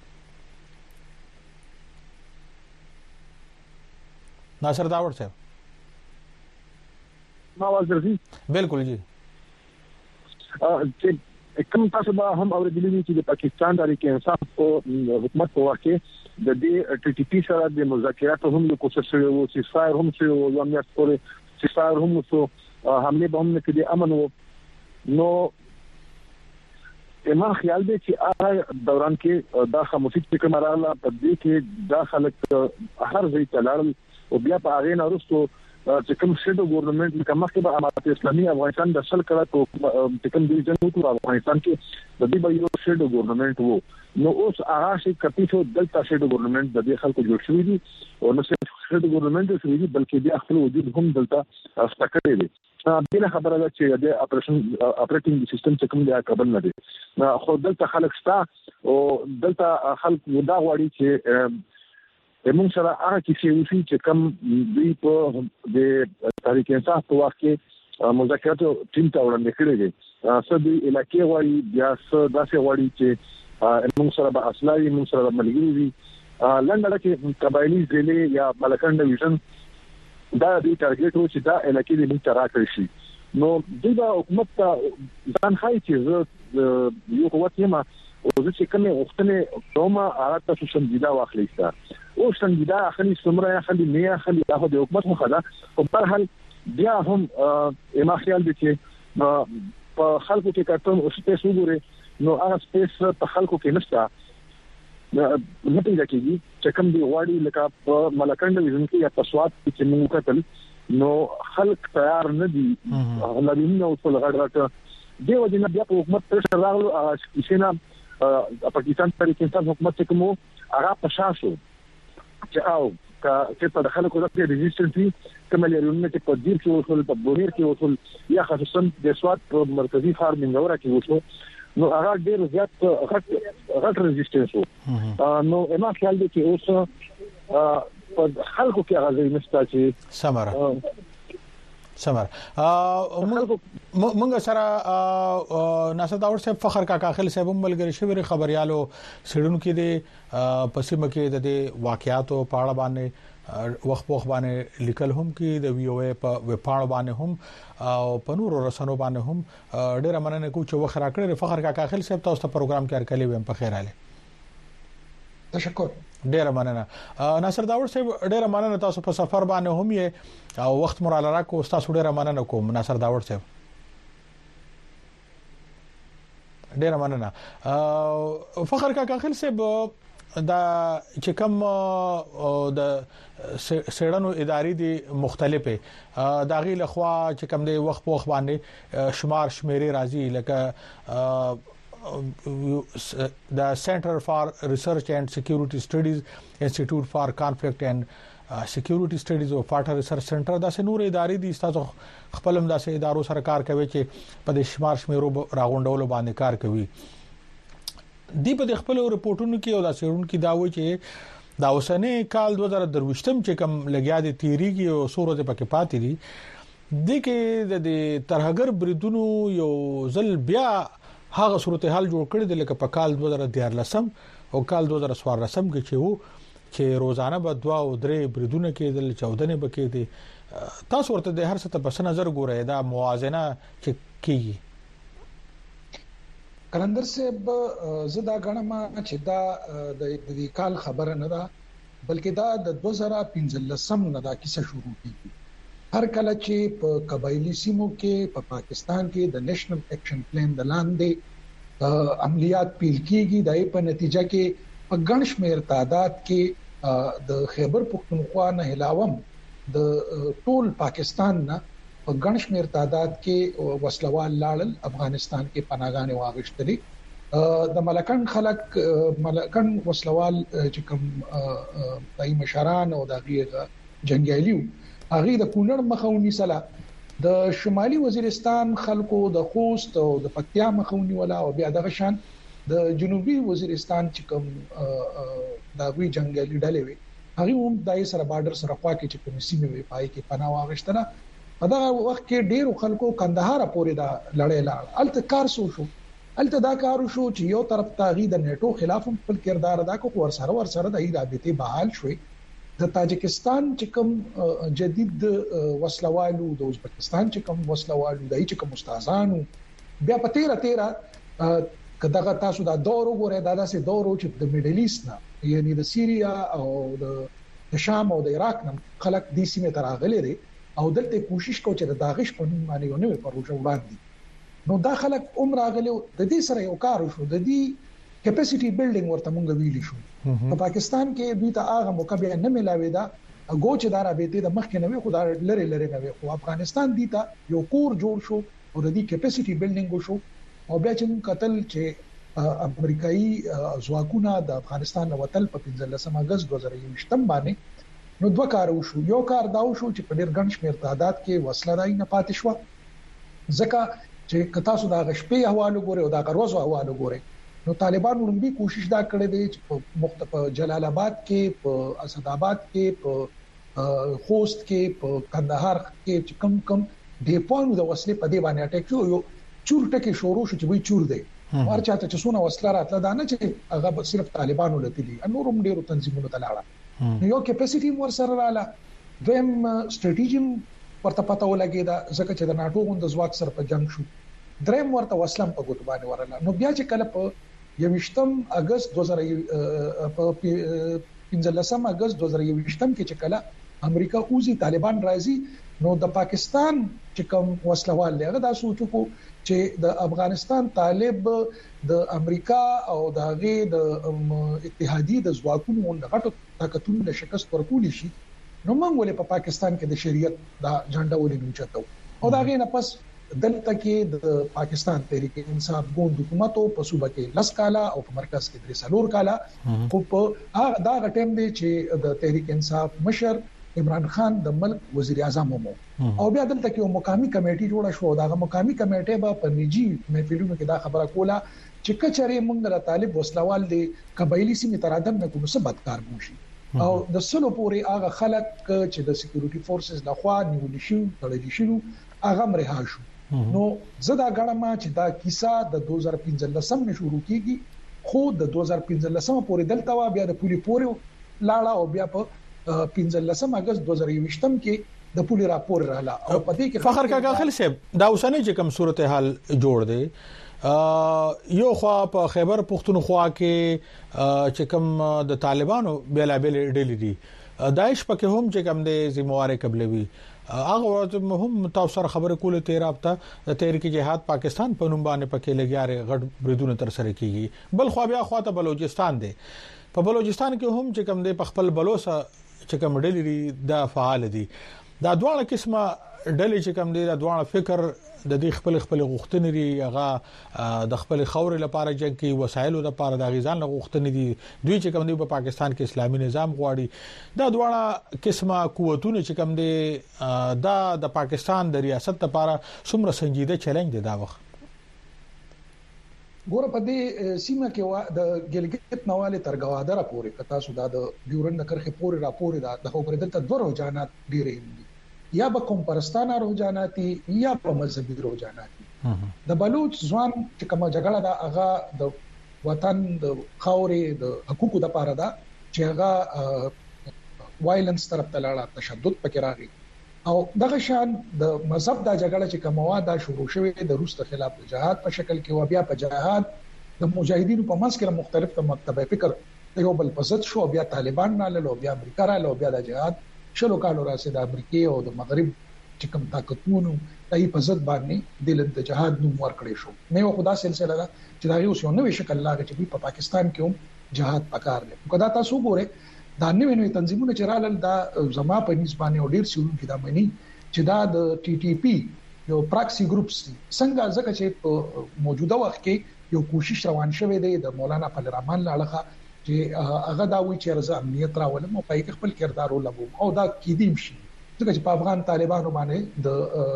ناصر داوړ صاحب ما وزرزي بالکل جی چې کوم تاسو به هم اوریدلی چې د پاکستان د اړیکې انصاف او حکومت په واقع د دې ټي ټي پی سره د مذاکرات هم د کوشش شوی او چې سایر هم شوی او یو میاشت پورې چې سایر هم سو حمله به هم کې د امن وو نو ما خیال دی چې هغه دوران کې دا خاموشي چې کومه رااله په دې کې داخله هر ځای تلل او بیا په هغه نورستو چې کوم شډو ګورنمنت لکه مخکې به امارت اسلامي افغانستان د شل کړه ته چې کوم د جنوب افغانستان کې د دې به یو شډو ګورنمنت وو نو اوس هغه شي کپی شو دلته شډو ګورنمنت د دې خلکو جوړ شوی دي او نو شډو ګورنمنت شوی دي بلکې بیا خپل وجود هم دلته ستکړي دي بل خبره ده چې د اپریشن اپریټینګ سیستم څخه کوم دی قبل نه دی خو دلته خلک ستا او دلته خلک دا غواړي چې موږ سره هغه کیسې وشي چې کوم دوی په د تاریخ انصاف په وخت کې مذاکراتو ټیم ته وړاندې کړی دي څه د علاقې غواړي بیا څه داسې غواړي چې موږ سره به اصلي موږ سره ملګری وي لنډه کې قبایلی ضلع یا ملکند ډیویژن دا د ټارګټ و چې دا علاقې د موږ راکړي شي نو د حکومت ته ځان خای چې یو قوت یې ما او چې کومه وختنه کومه هغه تاسو سمجیدا واخلئ او سمجیدا اخلي سمره اخلي نه اخلي دا د حکومت مخه ده په هر حال بیا هم ما خیال دي چې په خلکو کې کارتون او سپیس وګوري نو هغه سپیس په خلکو کې نشته نه پیدا کیږي چې کوم دی غواړي لکه په ملکند ډیویژن کې یا تسوات چې موږ کتل نو خلک تیار نه دي لري نو په لغړ راټه دی وجه نه بیا په حکومت پر راغلو چې نه پاکستان پر کې حکومت چې کوم هغه پښاسو چې او چې په خلکو د ریزिस्टेंस کوم لرونه چې په دیر کې وصول په بونیر کې وصول یا خصوصا د سواد په مرکزی فارمینګ اورا کې وصول نو هغه ډیر زیات غټ غټ ریزिस्टेंस وو نو اما خیال دي چې اوس په خلکو کې هغه نشته چې سمره سمره مونږ سره ناسا داور صاحب فخر کا کاخل صاحب ملګری شوی خبريالو سړونو کې د پسمه کې د واقعاتو په اړه باندې وخت په باندې لیکل هم کې د وی او ای په وپاڼ باندې هم او په نورو رسنو باندې هم ډېر مننه کوم چې وخت راکړی فخر کا کاخل صاحب تاسو ته پروګرام کې ارکلې ویم په خیر اله تشکر ډېر مننه ناصر داور صاحب ډېر مننه تاسو په سفر باندې هم یې او وخت مراله راکو تاسو ډېر مننه کوم ناصر داور صاحب ډېر مننه فخر کا کاخل صاحب دا چې کوم د سړنو ادارې دي مختلفه دا غي لخوا چې کوم د وخت په وخت باندې شمار شمیرې راځي لکه د سنټر فار ریسرچ اینڈ سکیورټي سټډیز انسټیټیوټ فار کانفلکټ اینڈ سکیورټي سټډیز او فاټر ریسرچ سنټر دا سنور ادارې دي تاسو خپلم داسې ادارو سره کار کوي چې په د شمار شمیرو راغونډولو باندې کار کوي دی په خپل رپورټونو کې او دا سیرون کې دا و چې دا اوسنه کال دوه هزار درويشتم چې کم لګیا دي تیری کې او سورته پکې پاتې دي د کې د ترهګر بریدونو یو ځل بیا هغه صورتحال جوړ کړی د لکه په کال دوه هزار دیارلسم او کال دوه هزار څوارلسم کې چې وو چې روزانه به دوا او درې بریدونه کې د چودنې بکې دي تاسو ورته د هر څه په بس نظر ګورئ دا موازنه چې کیږي کلندر صاحب زدا غنما چې دا د دې کال خبره نه ده بلکې دا د دوه زره پنځلسم نه دا کیسه شروع کیږي هر کله چې په قبایلی سیمو کې په پاکستان کې د نېشنل اکشن پلان د لاندې عملیات پیل کیږي دای په نتیجه کې په ګڼ شمیر تعداد کې د خیبر پختونخوا نه علاوه د ټول پاکستان نه په ګڼ شمیر تعداد کې وسلوال لاړل افغانستان کې پناهګانې واغښتلې د ملکن خلک ملکن وسلوال چې کوم دای مشران او د غیر جنگیالیو هغه د کونړ مخاوني سلا د شمالي وزیرستان خلکو د خوست او د پکتیا مخاوني ولا او بیا د غشان د جنوبي وزیرستان چې کوم د غوي جنگیالي ډلې وي هغه هم دای سره بارډر سره خوا کې چې کوم سیمه وي پای کې پناه واغښتله په دا وخت کې ډیرو خلکو کندهار پورې دا لړۍ لاړ الته کار سو شو الته دا کار شو چې یو طرف تاغي د نیټو خلاف خپل کردار ادا کوي ور سره ور سره د رابطې بحال شوي د تاجکستان چې کوم جدید وسلوالو د ازبکستان چې کوم وسلوالو دای چې کوم استادانو بیا په تیرا تیرا کداغه تاسو دا دور وګورئ دا داسې دور چې د میډل ایست نه یعنی د سیریا او د شام او د عراق نه خلک د سیمه تر اغلي دي او دلته کوشش کو چې د داغش په نوم باندې یو نوې پروژه وړاندې نو دا خلک عمر اغلي د دې سره یو کار وشو د دې کیپاسټي بیلډینګ ورته مونږ ویلی شو په پاکستان کې دوی ته هغه موقع نه ملاوي دا غوچ دار به د مخ کې نه وي خدای لری لری نه وي خو افغانستان دی ته یو کور جوړ شو او د دې کیپاسټي بیلډینګ وشو او بیا چې قتل چې امریکایي ځواکونه د افغانستان وتل په پنځلسم اگست دوه زره یوشتم باندې نو دوه کار وشو یو کار دا وشو چې په ډیر ګڼ شمیر تعداد کې وسله راي نه پاتې شو ځکه چې کتا سودا غشپې حواله ګوره او دا غروزو حواله ګوره نو طالبانو لومبي کوشش دا کړې دي چې په مختلف جلال آباد کې په اسداباد کې په خوست کې په کندهار کې چې کم کم ډیپونو د وسلې په دی باندې اٹیک شو یو چور ټکی شروع شو چې وی چور دی ورچاته چې سونه وسله راتله دا نه چې هغه صرف طالبانو لتلی نورم ډیرو تنظیمونو ته لاړه نو یو کیپاسيټي ور سره رااله دویم سټریټیجی ورته پته ولګی دا ځکه چې د ناتو غوند ځواک سره په جنگ شو دریم ورته وسلم په ګوت باندې ورله نو بیا چې کله په یوشتم اگست دو هزار په پنځلسم اگست دو هزار یوشتم کې چې کله امریکا اوزي طالبان راځي نو د پاکستان چې کوم وسلوال لري دا سوچو چې د افغانستان طالب د امریکا او د هغه د اتحادیه د ځواکونو د غټو طاقتونو له شکست ورکول شي نو موږ ولې په پاکستان کې د شریعت د جنډا ولې نه چتو او دا غي نه پس دلته کې د پاکستان تحریک انصاف ګوند حکومت په صوبه کې لس کاله او په مرکز کې درې سلور کاله خو په دا غټم دي چې د تحریک انصاف مشر عمران خان د ملک وزیر اعظم مو او بیا دلته کې یو مقامی کمیټي جوړه شو دا مقامی کمیټه به په نجی محفلونو کې دا خبره کوله چې کچره موږ د طالب وسلوال دي قبایلی سیمه ترادم نه کوم څه بدکار موشي او د سلو پوري هغه خلک چې د سکیورټي فورسز لخوا نیول شي تړل شي هغه مرها شو نو زدا غړما چې دا کیسه د دوه هزار پنځلسم نه شروع کیږي خو د دوه هزار پنځلسم پورې دلته وا بیا د پولی پوري لاړه او بیا په پنځلسم اگست دو هزار یوشتم کې د پولی راپور رااله او پدې کې فخر کاکا خل صاحب دا اوسنۍ چې کوم صورتحال جوړ دی یو خوا په خیبر پختونخوا کې چې کوم د طالبانو بیلابل ډلې دي داعش پکې هم چې کوم د ذمہوار قبلوي هغه هم تاسو سره خبره کوله ته رابطه د تحریک جهاد پاکستان په نوم باندې پکې لګیاره غټ بریدونه تر سره کیږي بل خو بیا خواته بلوچستان دی په بلوچستان کې هم چې کوم د خپل بلوسه چې کوم ډلې دا فعال دي دا دواړه قسمه ډلې چې کوم دي دا دواړه فکر د دې خپل خپل غوښتنې لري هغه د خپل خور لپاره جنگ کې وسایل لپاره د غیزان غوښتنې دي دوی چې کوم دي په پاکستان کې اسلامي نظام غواړي دا دواړه قسمه قوتونه چې کوم دي دا د پاکستان د ریاست لپاره څومره سنجیده چیلنج دی دا وخت ګوره په دې سیمه کې د ګلګت نواله ترګوادره پورې کتا سودا د ډیورند کرخه پورې راپورې دا د خبره دلته دوه رجحانات ډیرې دي یا به کوم پرستانه رجحانات یا په مذهبي رجحانات د بلوچ ځوان چې کومه جګړه دا هغه د وطن د خاورې د حقوقو د پاره دا چې هغه وایلنس طرف ته لاړه تشدد پکې راغی او دغه شان د مذهب د جګړه چې کومه دا شروع شوه د روس خلاف د جهاد په شکل کې و بیا په جهاد د مجاهدینو په منځ کې مختلف مکتبه فکر یو بل پسد شو بیا طالبان نه له بیا امریکا را له بیا د جهاد شلو کالو راځي د امریکای او د مغرب چې کوم طاقتونو دای په ضد باندې د جهاد نوم ورکړی شو مې خدا سلسله دا چې دا یو څو نوې شکل لاغه چې په پاکستان کې هم جهاد پکار دی کدا تاسو ګوره دا نوې نوې تنظیمونه چې رالل دا زما په نسبانه او ډیر سیرون کې دا معنی چې دا د ټي ټي پی یو پراکسي ګروپس څنګه ځکه چې په موجوده وخت کې یو کوشش روان شوه دی د مولانا فضل الرحمن لاله چې هغه دا وی چې رضا امنیت راولم او پای خپل کردار ولوم او دا کیدیم شي ځکه چې په افغان طالبانو باندې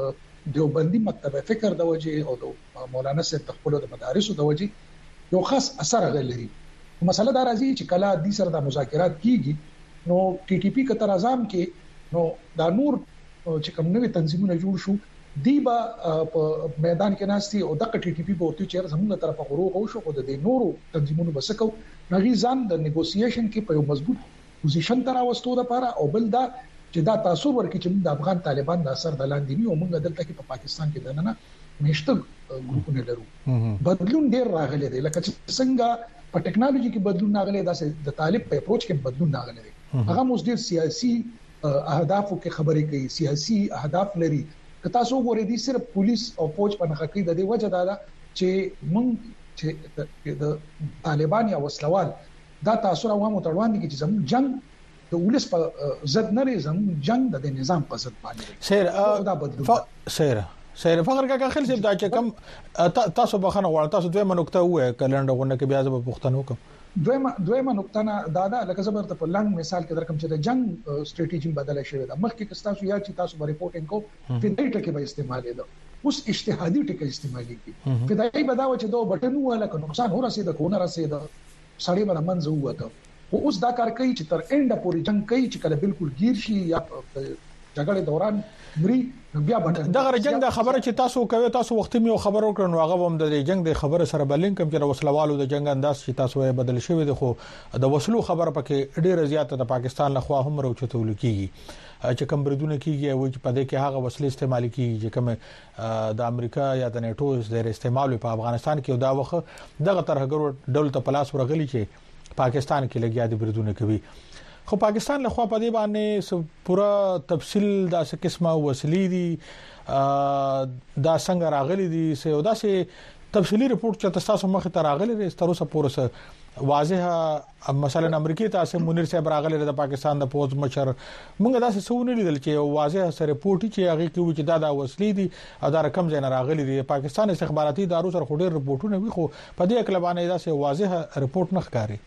د دیوبندي مکتبه فکر د وجه او د مولانا سید خپل د مدارسو د وجه یو خاص اثر غلري مسله دا راځي چې کله د سره د مذاکرات کیږي نو ټي ټي پی کتر اعظم کې نو دا نور چې کوم نوې تنظیمونه جوړ شو دی با په میدان کې ناشتي او د ټي ټي پی په ورته چیر زموږه طرفه غروغ او شو د دې نورو تنظیمونو بسکو نغی ځان د نیګوسییشن کې په یو مضبوط پوزیشن تر اوستو د لپاره او بل دا چې دا تاسو ورکه چې د افغان طالبان د اثر د لاندې نیو موږ دلته کې په پاکستان کې دننه مشته ګروپونه لرو بدلون ډیر راغلی دی لکه څنګه په ټیکنالوژي کې بدلون راغلی دا د طالب په اپروچ کې بدلون راغلی دی هغه موږ ډیر سیاسي اهدافو کې خبرې کوي سیاسي اهداف لري که تاسو ګورئ دي صرف پولیس او فوج په نخښه کې د دې وجه دا ده چې موږ چې د طالبان یا وسلوال دا تاسو راوامو تړوان دي چې زموږ جنگ د ولس په ضد نه لري زموږ جنگ د نظام په ضد باندې سیر دا بدلون سیر سیر فخر کاکا خل صاحب دا چې کم تاسو بخنه غواړئ تاسو دوی منوکته وې کلندر غونډه کې بیا زه په پښتنو کوم دویمه دویمه نقطه نه دادا لکه زبر ته په لاند مثال کې درکم چې د جنگ سټریټیجی بدله شوې ده مخکې تاسو یا چې تاسو به ریپورټینګ کو فدای ټکی به استعمال ده اوس اجتهادي ټکی استعمالي کی فدایي بداوه چې دوه بټن ولا که نقصان هو رسیده کو نه رسیده سړی باندې منځ وته او اوس دا کار کوي چې تر انډه پورې جنگ کوي چې کله بالکل گیر شي یا جګړه دوران مري بیا باندې دغه جنگ د خبره چې تاسو کوي تاسو وخت می خبر وکړو نو هغه هم د جنگ د خبره سره بلین کوم چې وسلوالو د جنگ انداز چې تاسو یې بدل شوی دی خو د وسلو خبره پکې ډیره زیاته د پاکستان لخوا هم راوچتول کیږي چې کوم بردونه کیږي او چې په دې کې هغه وسلې استعمال کیږي چې کوم د امریکا یا د نیټو د استعمال په افغانستان کې دا وخت دغه طرحګرو دولت پلاس ورغلي چې پاکستان کې لګیا دي بردونه کوي خو پاکستان له خوا په دې باندې پورا تفصیل دا څه قسمه وسلې دي دا څنګه راغلي دي سه دا څه تفصیلی رپورت چې تاسو مخ ته راغلي دي تر اوسه پورسه واضحه مثلا امریکای ته منیر صاحب راغلي د پاکستان د پوز مشر موږ دا څه سونه لیدل چې واضحه سره رپورت چې هغه کې چې دا د وسلې دي او دا رقم ځای نه راغلي دي پاکستان استخباراتي ادارو سره خډیر رپورټونه وي خو په دې کلبانه دا څه واضحه رپورت نه ښکاري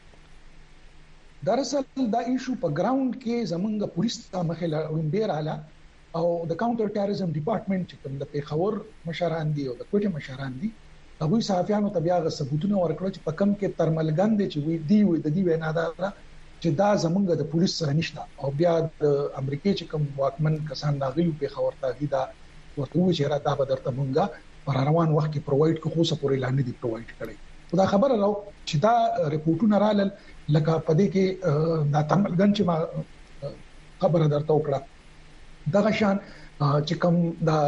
دراصل دا ایشو په ګراوند کې زمونږ پولیس ته مخه لومبیر اعلی او د کاونټر ټیرریزم ډپارټمنټ چې کوم د پیښور مشران دي او د کوټه مشران دي هغه صحافیانو ته بیا غو ثبوتونه ورکړل چې په کم کې ترملګند چې وی دی وی د دې وینا دا چې دا زمونږ د پولیس سره نشته او بیا د امریکای چې کوم واکمن کسان راغلي پیښور ته دي دا ورته چې را دا به درته مونږه پر روان وخت کې پرووایډ کو خو سپورې لاندې دي پرووایډ کړي دا خبره راو چې دا رپورټونه رالل لکه پدې کې دا تملګن چې ما خبره درته وکړه دغه شان چې کوم دا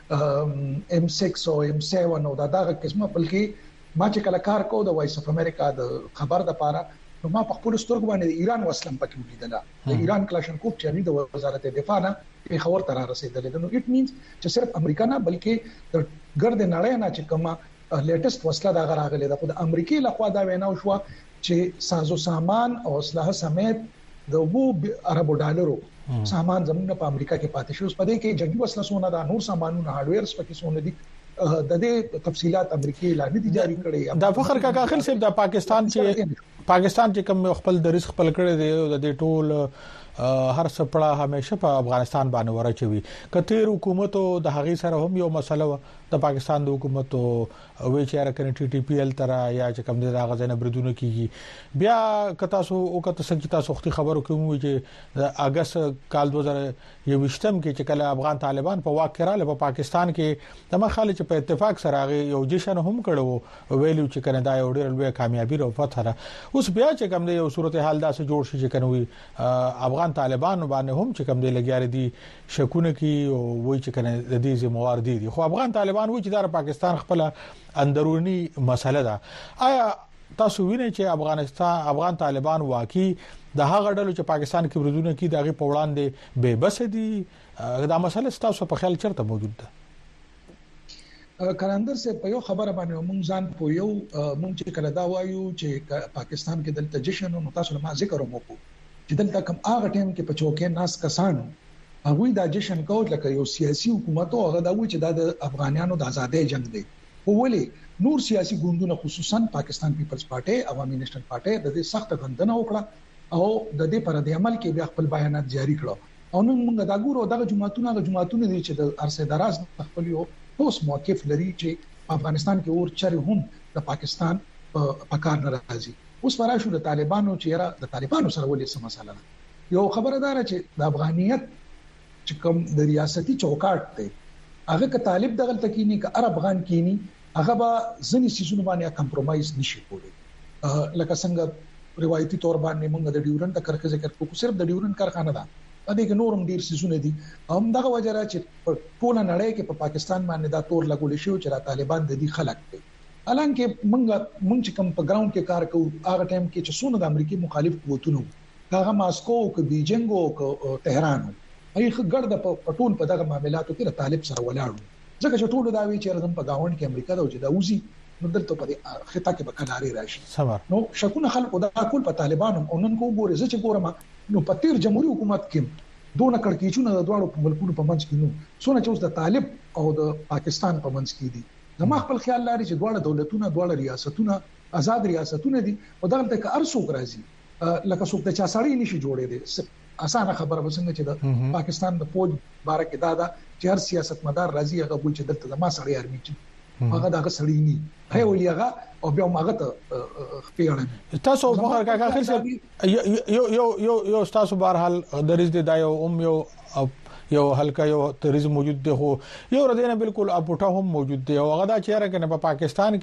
ام سکس او ام سیون او دا دغه قسمه بلکې ما چې کله کار کو د وایس اف امریکا د خبر د پاره نو ما په خپل سترګ باندې ایران وسلم پکې ولیدله د ایران کلاشنکوف چې د وزارت دفاع نه په خبر تر رسیدلې نو اټ مینز چې صرف امریکا نه بلکې د ګرد نړۍ نه چې کومه لیټیسټ وسله دا غراغله ده د امریکای لخوا دا وینا وشو چې سازو سامان او اسلحه سمیت د وو عربو ډالرو سامان زموږ په امریکا کې پاتې شو په دې کې جنگي وسله سونه دا نور سامانونه هارډویرز پکې سونه دي د دې تفصيلات امریکای لا نه دي جاری کړي دا فخر کا اخر صرف د پاکستان چې پاکستان چې کوم خپل د رزق خپل کړي دی د دې ټول هر څه پړه همیشه په افغانستان باندې ورچوي کتیر حکومت او د هغې سره هم یو مسله د پاکستان د حکومت او وی چې راکنه ټي ټي پی ال تر یا چې کوم د هغه ځنه بردونه کیږي بیا کتا سو او کتا سنجتا سوختي خبرو کوم چې د اگست کال دوه هزار یوویشتم کې چې کله افغان طالبان په واک کړه په پاکستان کې د مخاله چې په اتفاق سره هغه یو جشن هم کړو ویلو چې کنه دا یو ډېر لوی کامیابی او فتح ده اوس بیا چې کوم د یو صورتحال داسې جوړ شي چې کنه وي افغان طالبان باندې هم چې کوم د لګیاري دي شکونه کی او وای چې کنه د دې زموار دي خو افغان طالبان وای چې د پاکستان خپل اندرونی مسله ده آیا تاسو وینئ چې افغانستان افغان طالبان واقعي د هغه ډلو چې پاکستان کې بردونه کې دغه په وړاندې به بس دي دا مسله تاسو په خیال چرته موجود ده کلندر سے په یو خبره باندې مونږ ځان په یو مونږ چې کله دا وایو چې پاکستان کې دلته جشن او تاسو ما ذکر وکړو چې دلته کوم هغه ټیم کې په چوکې ناس کسانو هغه دا جشن کوي لکه یو سیاسي حکومت او هغه دا وایي چې د افغانانو د آزادۍ جنگ دی ولې نور سیاسي ګوندونه خصوصا پاکستان پیپلز پارټي عوامي نېشنل پارټي د دې سخت غندنه وکړه او د دې پر د عمل کې بیا خپل بیانات جاری کړو او نن موږ دا ګورو دغه جماعتونه د جماعتونه دي چې د ارسه دراز خپل یو اوس موقف لري چې افغانستان کې اور چر هم د پاکستان په کار ناراضي اوس فراشو د طالبانو چې را د طالبانو سره ولې سم مسله یو خبردار چې د افغانیت چې کوم د ریاستي چوکاټ ته هغه ک طالب دغه تکینی ک عرب افغان کینی هغه به ځنی سيزونه باندې کمپرمایز نشي کولی لکه څنګه روایتي تور باندې موږ د ډیورن د کرخه ذکر کوو صرف د ډیورن کارخانه ده ا دې کې نورم ډیر سيزونه دي هم دغه وجره چې ټول نړۍ کې په پاکستان باندې دا تور لګول شي چې را طالبان د دې خلک دي الانکه موږ موږ چې کوم په ګراوند کې کار کوو هغه ټایم کې چې څونه د امریکای مخالف قوتونو هغه ماسکو او بیجینګ او طهران هغه ګرد په پټول په دغه معاملاتو کې طالب سره ولاړو ځکه چې ټول دا وی چې رغم په گاوند کې امریکا دا چې دا وزي نو دلته په خطه کې به کلاري راشي نو شکونه خلکو دا ټول په طالبانو او نن کو ګوري چې ګورم نو په تیر جمهوریت حکومت کې دونه کړکېچونه د دوړو ملکونو په منځ کې نو څونه چې اوس د طالب او د پاکستان په منځ کې دي زما خپل خیال لري چې دوړه دولتونه دوړه ریاستونه آزاد ریاستونه دي او دغه ته ارسوک راځي لکه څوک د چا سړی نشي جوړې دي اسانه خبره وسنګ چې د پاکستان د فوج باره کې دا دا چې هر سیاستمدار راځي هغه بول چې دلته ما سړی ارمي چې هغه دا سړی ني هي ولیغه او بیا ماغه ته خپيړم تاسو فخر کاکا خیر صاحب یو یو یو یو تاسو بهر حال درز دی دایو ام یو یو هلکا یو تروریزم موجود دی خو یو ردینه بالکل اپوټه هم موجود دی او هغه دا چیرې کنه په پاکستان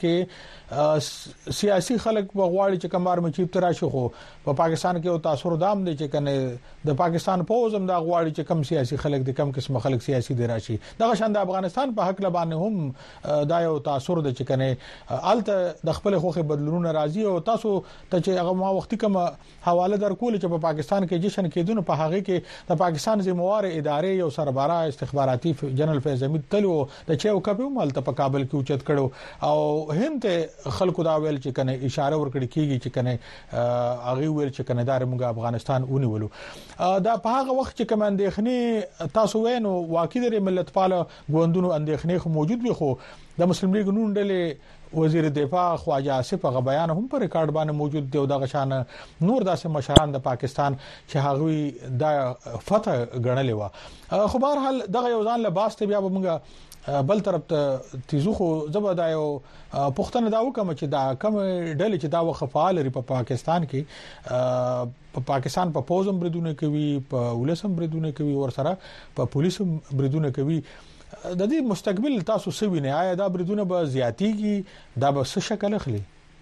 کې سیاسي خلک بغواړي چې کمار مچیب تراشي خو په پاکستان کې او تاثیر دام دی چې کنه د پاکستان فوج هم دا غواړي چې کم سیاسي خلک دي کم قسم خلک سیاسي دی راشي دغه شان د افغانستان په حق لبانه هم دا یو تاثیر دی چې کنه الته د خپل خوخه بدلونه راځي او تاسو ته چې هغه ما وختي کوم حواله درکول چې په پاکستان کې جشن کېدون په هغه کې د پاکستان ذمہوار ادارې یو سربراہ استخباراتي جنرال فیض حمید تلو د چيو کبه مالته په کابل کې اوچت کړو او هند خلکو دا ویل چې کنه اشاره ورکړي کیږي چې کنه هغه ویل چې کنه دار موږ افغانستان ونیولو دا په هغه وخت چې کوم اندېخنې تاسو وینو واقعي د ملت پاله غوندونو اندېخنې خو موجود وي خو د مسلم لیگ نون ډلې وزیر دفاع خواجه آصف هغه بیان هم په ریکارډ باندې موجود دی او دغه شان نور داسې مشران د پاکستان چې هغه د فتح غړلې و خو بهر حال دغه یو ځان له باسته بیا موږ بل طرف ته تیزو خو زبدا یو پښتنه دا وکم چې دا کم ډلې چې دا وخفال لري په پاکستان کې په پاکستان په پوزم بریدونه کوي په ولسم بریدونه کوي ور سره په پولیسم بریدونه کوي د دې مستقبل تاسو سوي نه آیا دا بریدونه به زیاتیږي دا به څه شکل اخلي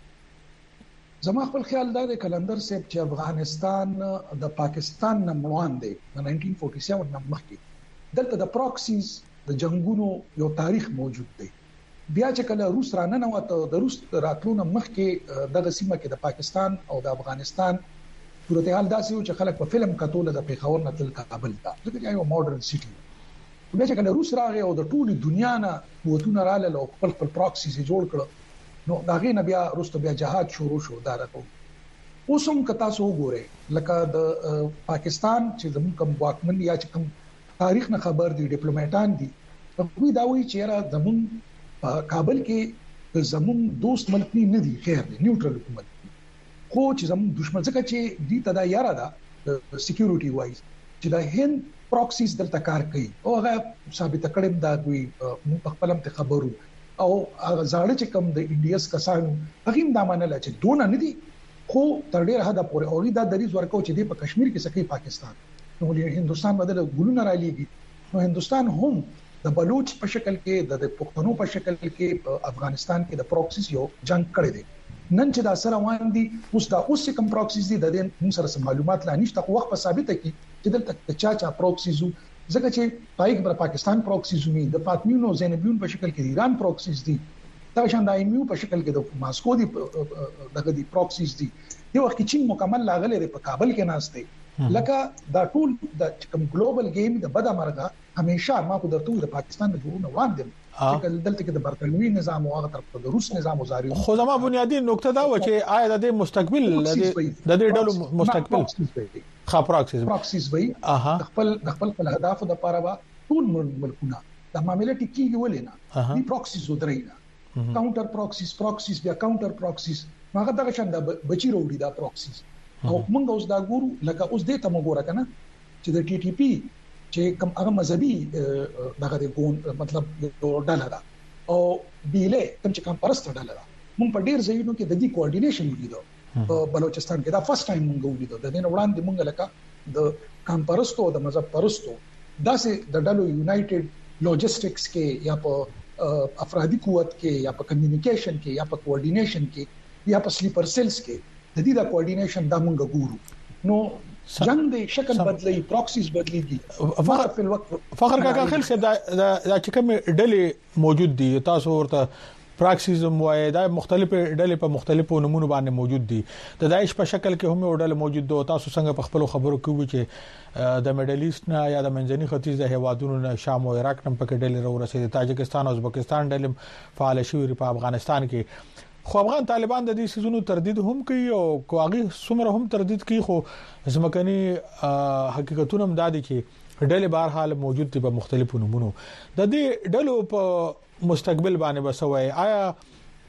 زما خپل خیال دا دی کلندر صاحب چې افغانستان د پاکستان نه مړوان دی د نولس سوه سیاسی نه مخکې دلته د پراکسیز د جنگونو یو تاریخ موجود دی بیا چې کله روس رانه وته د روس راتلونه مخکې دغه سیمه کې د پاکستان او د افغانستان صورتحال داسې و چې خلک په فلم کتول د پیښور نه تل کابل ته ځکه یو ماډرن سټي بیا چې کله روس راغی او د ټولي دنیا نه قوتونه رااله او خپل خپل پراکسیز جوړ کړ نو دا غي نه بیا روس بیا جهاد شروع شو دا راکو اوس هم کتا سو ګوره لکه د پاکستان چې زموږ کوم واکمن یا چې کوم تاریخ نه خبر دي ډیپلوماټان دي خو دا وایي چې را زموږ کابل کې زموږ دوست ملک نه دي خیر دي نیوټرل حکومت خو چې زموږ دشمن څخه چې دي تدا یاره دا سکیورټي وایز چې دا هند پراکسیز دلته کار کوي او هغه ثابت کړم دا دوی په خپلم ته خبرو او هغه ځاړه چې کوم د انډیاس کسانو هغه هم دا منل چې دونه نه دي خو تر ډیره حد پورې او دا دریز ورکو چې د کشمیر کې سکی پاکستان نو هندستان بدل ګلونه را لېږي نو هندستان هم د بلوچ په شکل کې د پښتنو په شکل کې په افغانستان کې د پراکسیز یو جنگ کړی دی نن چې دا سره وان دي اوس دا اوس کوم پراکسیز دي د دې موږ سره معلومات لا نشته خو وخت په ثابته کی چې دلته چا چا پراکسیز ځکه چې پایګ پر پاکستان پراکسیز وي د فاطمیونو زینبیون په شکل کې ایران پراکسیز دي دا شان د ایمو په شکل کې د ماسکو دي دغه دي پراکسیز دي یو وخت چین مکمل لاغله په کابل کې ناشته لکه دا ټول د کوم ګلوبل گیم د بده مرګه همیشه ما کو درته د پاکستان د جوړونه وان دي چې دلته کې د برتنوي نظام او هغه طرف د روس نظام وزاري خو زما بنیادی نقطه دا و چې آیا د مستقبل د دې ډلو مستقبل خا پراکسیز پراکسیز وي خپل خپل خپل اهداف د لپاره با ټول ملکونه د معاملې ټکی ولینه دی پراکسیز ودرېنا کاونټر پراکسیز پراکسیز بیا کاونټر پراکسیز هغه دغه شند بچی وروړي دا پراکسیز او موږ اوس دا ګورو لکه اوس دې ته موږ ګورو کنه چې د ټي ټي پی چې کوم هغه مذهبي دغه د ګون مطلب یو ډله ده او بیله کوم چې کوم پرسته ډله ده موږ په ډیر ځایونو کې د دې کوارډینیشن ولیدو په بلوچستان کې دا فرست ټایم موږ ولیدو د دې وړاندې موږ لکه د کوم پرستو د مذهب پرستو داسې د ډلو یونایټډ لوجستکس کې یا په افرادي قوت کې یا په کمیونیکیشن کې یا په کوارډینیشن کې یا په سلیپر سیلز کې د دې د کوارډینیشن دا موږ ګورو نو جنگ دی شکل بدلی پراکسیز بدلیږي فخر په وخت فخر کاکا خل څه دا چې کوم ډلې موجود دي تاسو ورته پراکسیز موایې دا مختلفه ډلې په مختلفو نمونه باندې موجود دي د داعش په شکل کې هم ډلې موجود دي تاسو څنګه په خپل خبرو کې و چې د میډل ایست نه یا د منځني ختیځ د هوادونو نه شام او عراق نم پکې ډلې راو رسېدي تاجکستان او ازبکستان ډلې فعال شوي په افغانستان کې خو افغان طالبان د دې سيزونو تردید هم کوي او کوغي سمره هم تردید کوي خو زمکني حقیقتونه هم د دې کې ډلې بهر حال موجود دي په مختلفو نمونو د دې ډلو په مستقبل باندې بسوي آیا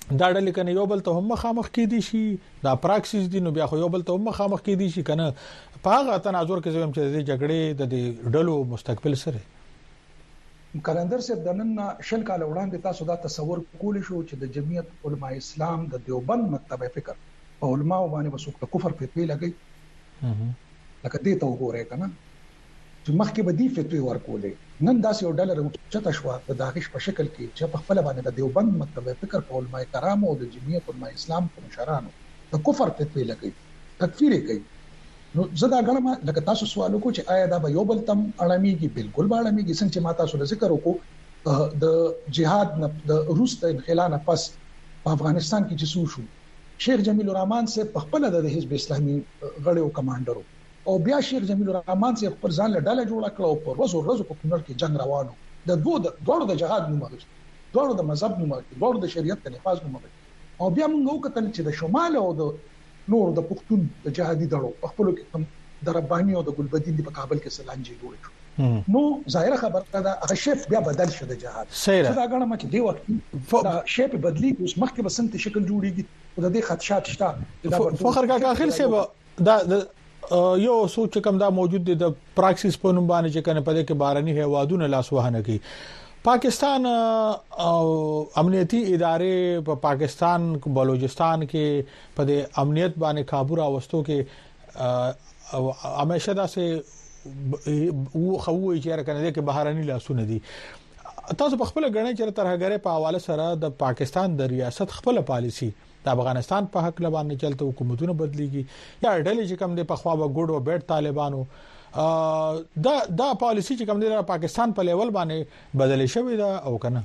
دا ډلې کنه یو بل ته هم مخامخ کېدي شي دا پراکسیس دي نو بیا خو یو بل ته هم مخامخ کېدي شي کنه په هغه تناظر کې زم چې د جګړې د ډلو مستقبل سره کلندر صاحب د نن شل کال وړاندې تاسو دا تصور کول شو چې د جمعیت علماء اسلام د دیوبند مکتب فکر په علماء باندې وسوک د کفر فتوی لګي لکه دې ته وګورئ کنه چې مخکې به دې فتوی ورکولې نن داسې یو ډالر چته شو د داغش په شکل کې چې په خپل باندې د دیوبند مکتب فکر په علماء کرام او د جمعیت علماء اسلام په مشرانو د کفر فتوی لګي تکفیر کوي نو زدا غلم لکه تاسو سوال وکړو چې آیا دا به یو بل تم اړمیږي بالکل به اړمیږي څنګه چې ما تاسو ذکر وکړو د جهاد د روس د انقلاب پس په افغانستان کې چې شو شو شیخ جمیل الرحمن سے په خپل د حزب اسلامي غړو کمانډرو او بیا شیخ جمیل الرحمن سے پر ځان له ډله جوړ کړو او پر ورځو ورځو په کونړ کې جنگ روانو د دوه د دوه د جهاد نومه دوه د مذهب نومه دوه د شریعت د نفاذ نومه او بیا موږ وکړل چې د شمال او د نور د پښتون د جهادي دړو په خپل کې هم د رباني او د ګلبدین په کابل کې سلانجي جوړ شو نو ظاهره خبره ده هغه شیف بیا بدل شو د جهاد دا غواړم چې دی وخت دا شیف بدلی اوس مخکې بسنت شکل جوړیږي د دې خدشات شته فخر کا اخر سے دا یو سوچ کم دا موجود دي د پراکسیس په نوم باندې چې کنه پدې کې بارني هوادونه لاس وهنه کوي پاکستان او امنیتي ادارې په پاکستان بلوچستان کې په دې امنیت باندې کابو راوستو کې همیشه دا سه او خوي چې کنه دې کې بهراني لاسونه دي تاسو په خپل غړنه چې ترهګره په حواله سره د پاکستان د ریاست خپل پالیسی د افغانستان په حق لبانه چلته حکومتونه بدليږي یا ډلې چې کوم د پخوا به ګډ او بیٹ طالبانو دا دا پالیسی چې کوم د پاکستان په لیول باندې بدلې شوې ده او کنه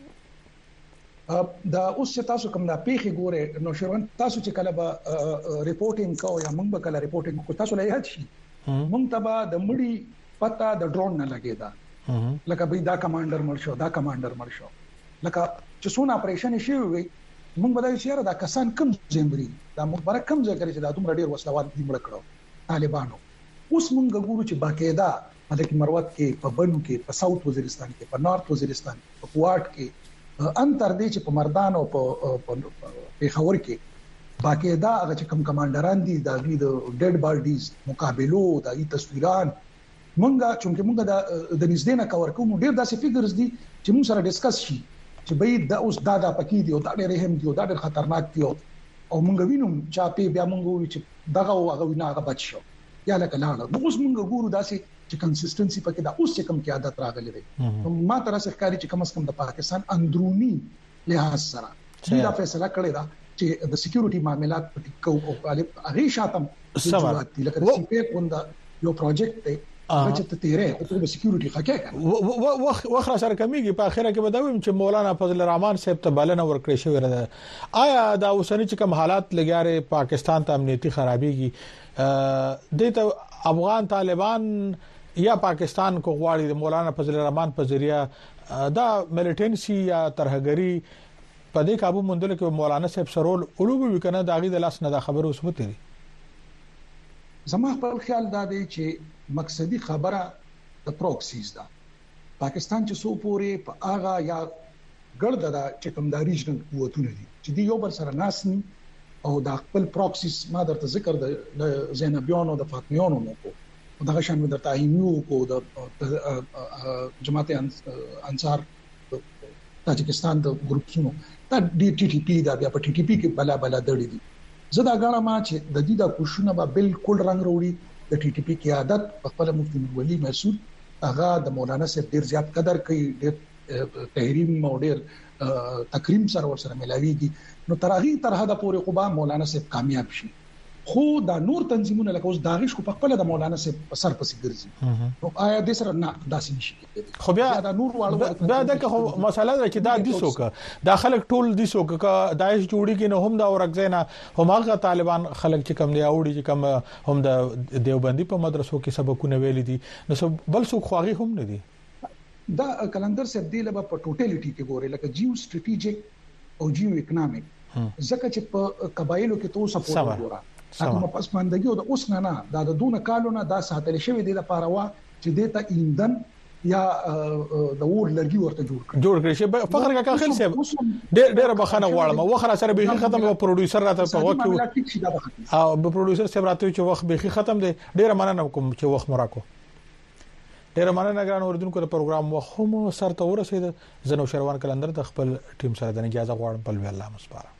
دا اوس چې تاسو کوم دا پیخي ګوره نو شروان تاسو چې کله به ریپورټینګ کوو یا موږ به کله ریپورټینګ کوو تاسو له یاد شي موږ تبا د مړی پتا د ډرون نه لګیدا لکه به دا کمانډر مرشو دا کمانډر مرشو لکه چې څونه اپریشن شي وي موږ بدای چې دا کسان کم زمبري دا مبارک کم ځای کوي چې دا دومره ډیر وسلوال دي مړ کړو طالبانو اوس موږ ګورو چې باقاعده ملک مروت کې په بنو کې په ساوث وزیرستان کې په نارث وزیرستان په کوټ کې ان تر دې چې په مردان او په پیښور کې باقاعده هغه چې کم کمانډران دي دا د ډیډ باډیز مقابلو دا ای تصویران مونږه چې موږ د د نږدې نه کور کوم ډیر داسې فګرز دي چې موږ سره ډیسکس شي چې به دا اوس دا د پکې دی او دا ډېر هم دی او دا ډېر خطرناک دی او موږ وینم چې په بیا موږ چې دغه او هغه نه هغه بچ شو یا لکه لاړه اوس موږ ګورو داسې چې کنسستنسي پکې دا اوس چې کوم کې عادت راغلی دی نو ما تر څه ښکاری چې کم از کم د پاکستان اندرونی لحاظ سره چې دا فیصله کړی دا چې د سکیورټي معاملات په ټیکو او هغه شاتم سمات لکه سی پی پوندا یو پروجیکټ دی چې ته تیرې او د سکیورټي حقیقت وخره سره کمیږي په اخره کې بدویم چې مولانا فضل الرحمن صاحب ته بلنه ورکړی شوی ده آیا دا اوسنی چې کوم حالات لګیاره پاکستان ته امنیتي خرابېږي د ته افغان طالبان یا پاکستان کو غواړي د مولانا فضل الرحمن په ذریعہ دا ملیټنسي یا ترهګری په دې قابو مونږ له مولانا صاحب سرول علوم وکنه دا غي د لاس نه دا خبره اوس وته دي زما خپل خیال دا دی چې مقصدی خبره د پروکسیز ده پاکستان چې سو پورې په اغا یا ګرد دا چې کوم د ریجنل قوتونه دي چې دی یو بل سره ناسني او د خپل پروکسیز ما درته ذکر د زینبیانو د فاطمیانو مو کو دغه شان درته ایمو کو د جماعت انصار تاجکستان د ګروپونو دا ډي ټي ټي پی دا بیا په ټي ټي پی کې بلا بلا دړي دي زدا غاڼه ما چې د دې د کوشونه به بالکل رنگ وروړي د ټي ټي پی کې عادت په خپل مفتي ولی مسعود هغه د مولانا صاحب ډیر زیات قدر کوي ډیر تحریم او ډیر تکریم سره ورسره ملاويږي نو ترغی ترها د پورې قبا مولانا صاحب کامیاب شي خو دا نور تنظیمونه لکه اوس داغش کو په خپل د مولانا صاحب سر پسې ګرځي نو آیا د سره نه داسې نشي خو بیا دا نور واړو دا د مسله ده چې دا د سوکه داخله ټول د سوکه کا داعش جوړی کې نه هم دا ورغزینا هم هغه طالبان خلک چې کم دی اوړي چې کم هم د دیوبندي په مدرسو کې سبقونه ویل دي نو بل څوک خواغي هم نه دي دا کلندر صاحب دی لبا په ټوټالیټي کې ګوره لکه جیو سټریټیجیک او جیو اکونومیک ځکه چې په قبایلو کې تو سپورټ ګوره هغه پسماندګي او د اوس نه نه دا د دونه کالونه دا ساتل شوی دی لپاره وا چې د ته ایندن یا د اور لرګي ورته جوړ کړ جوړ کړی شي فخر کا خل صاحب ډېر ډېر بخانه غواړم وخت سره به ختم او پروډوسر راته په وخت او به پروډوسر صاحب راته چې وخت به ختم دی ډېر مننه کوم چې وخت مراکو ډېر مننه ګران اوردونکو د پروګرام وخت هم سره ته ورسید زنو شروان کلندر د خپل ټیم سره د اجازه غواړم په الله مسپاره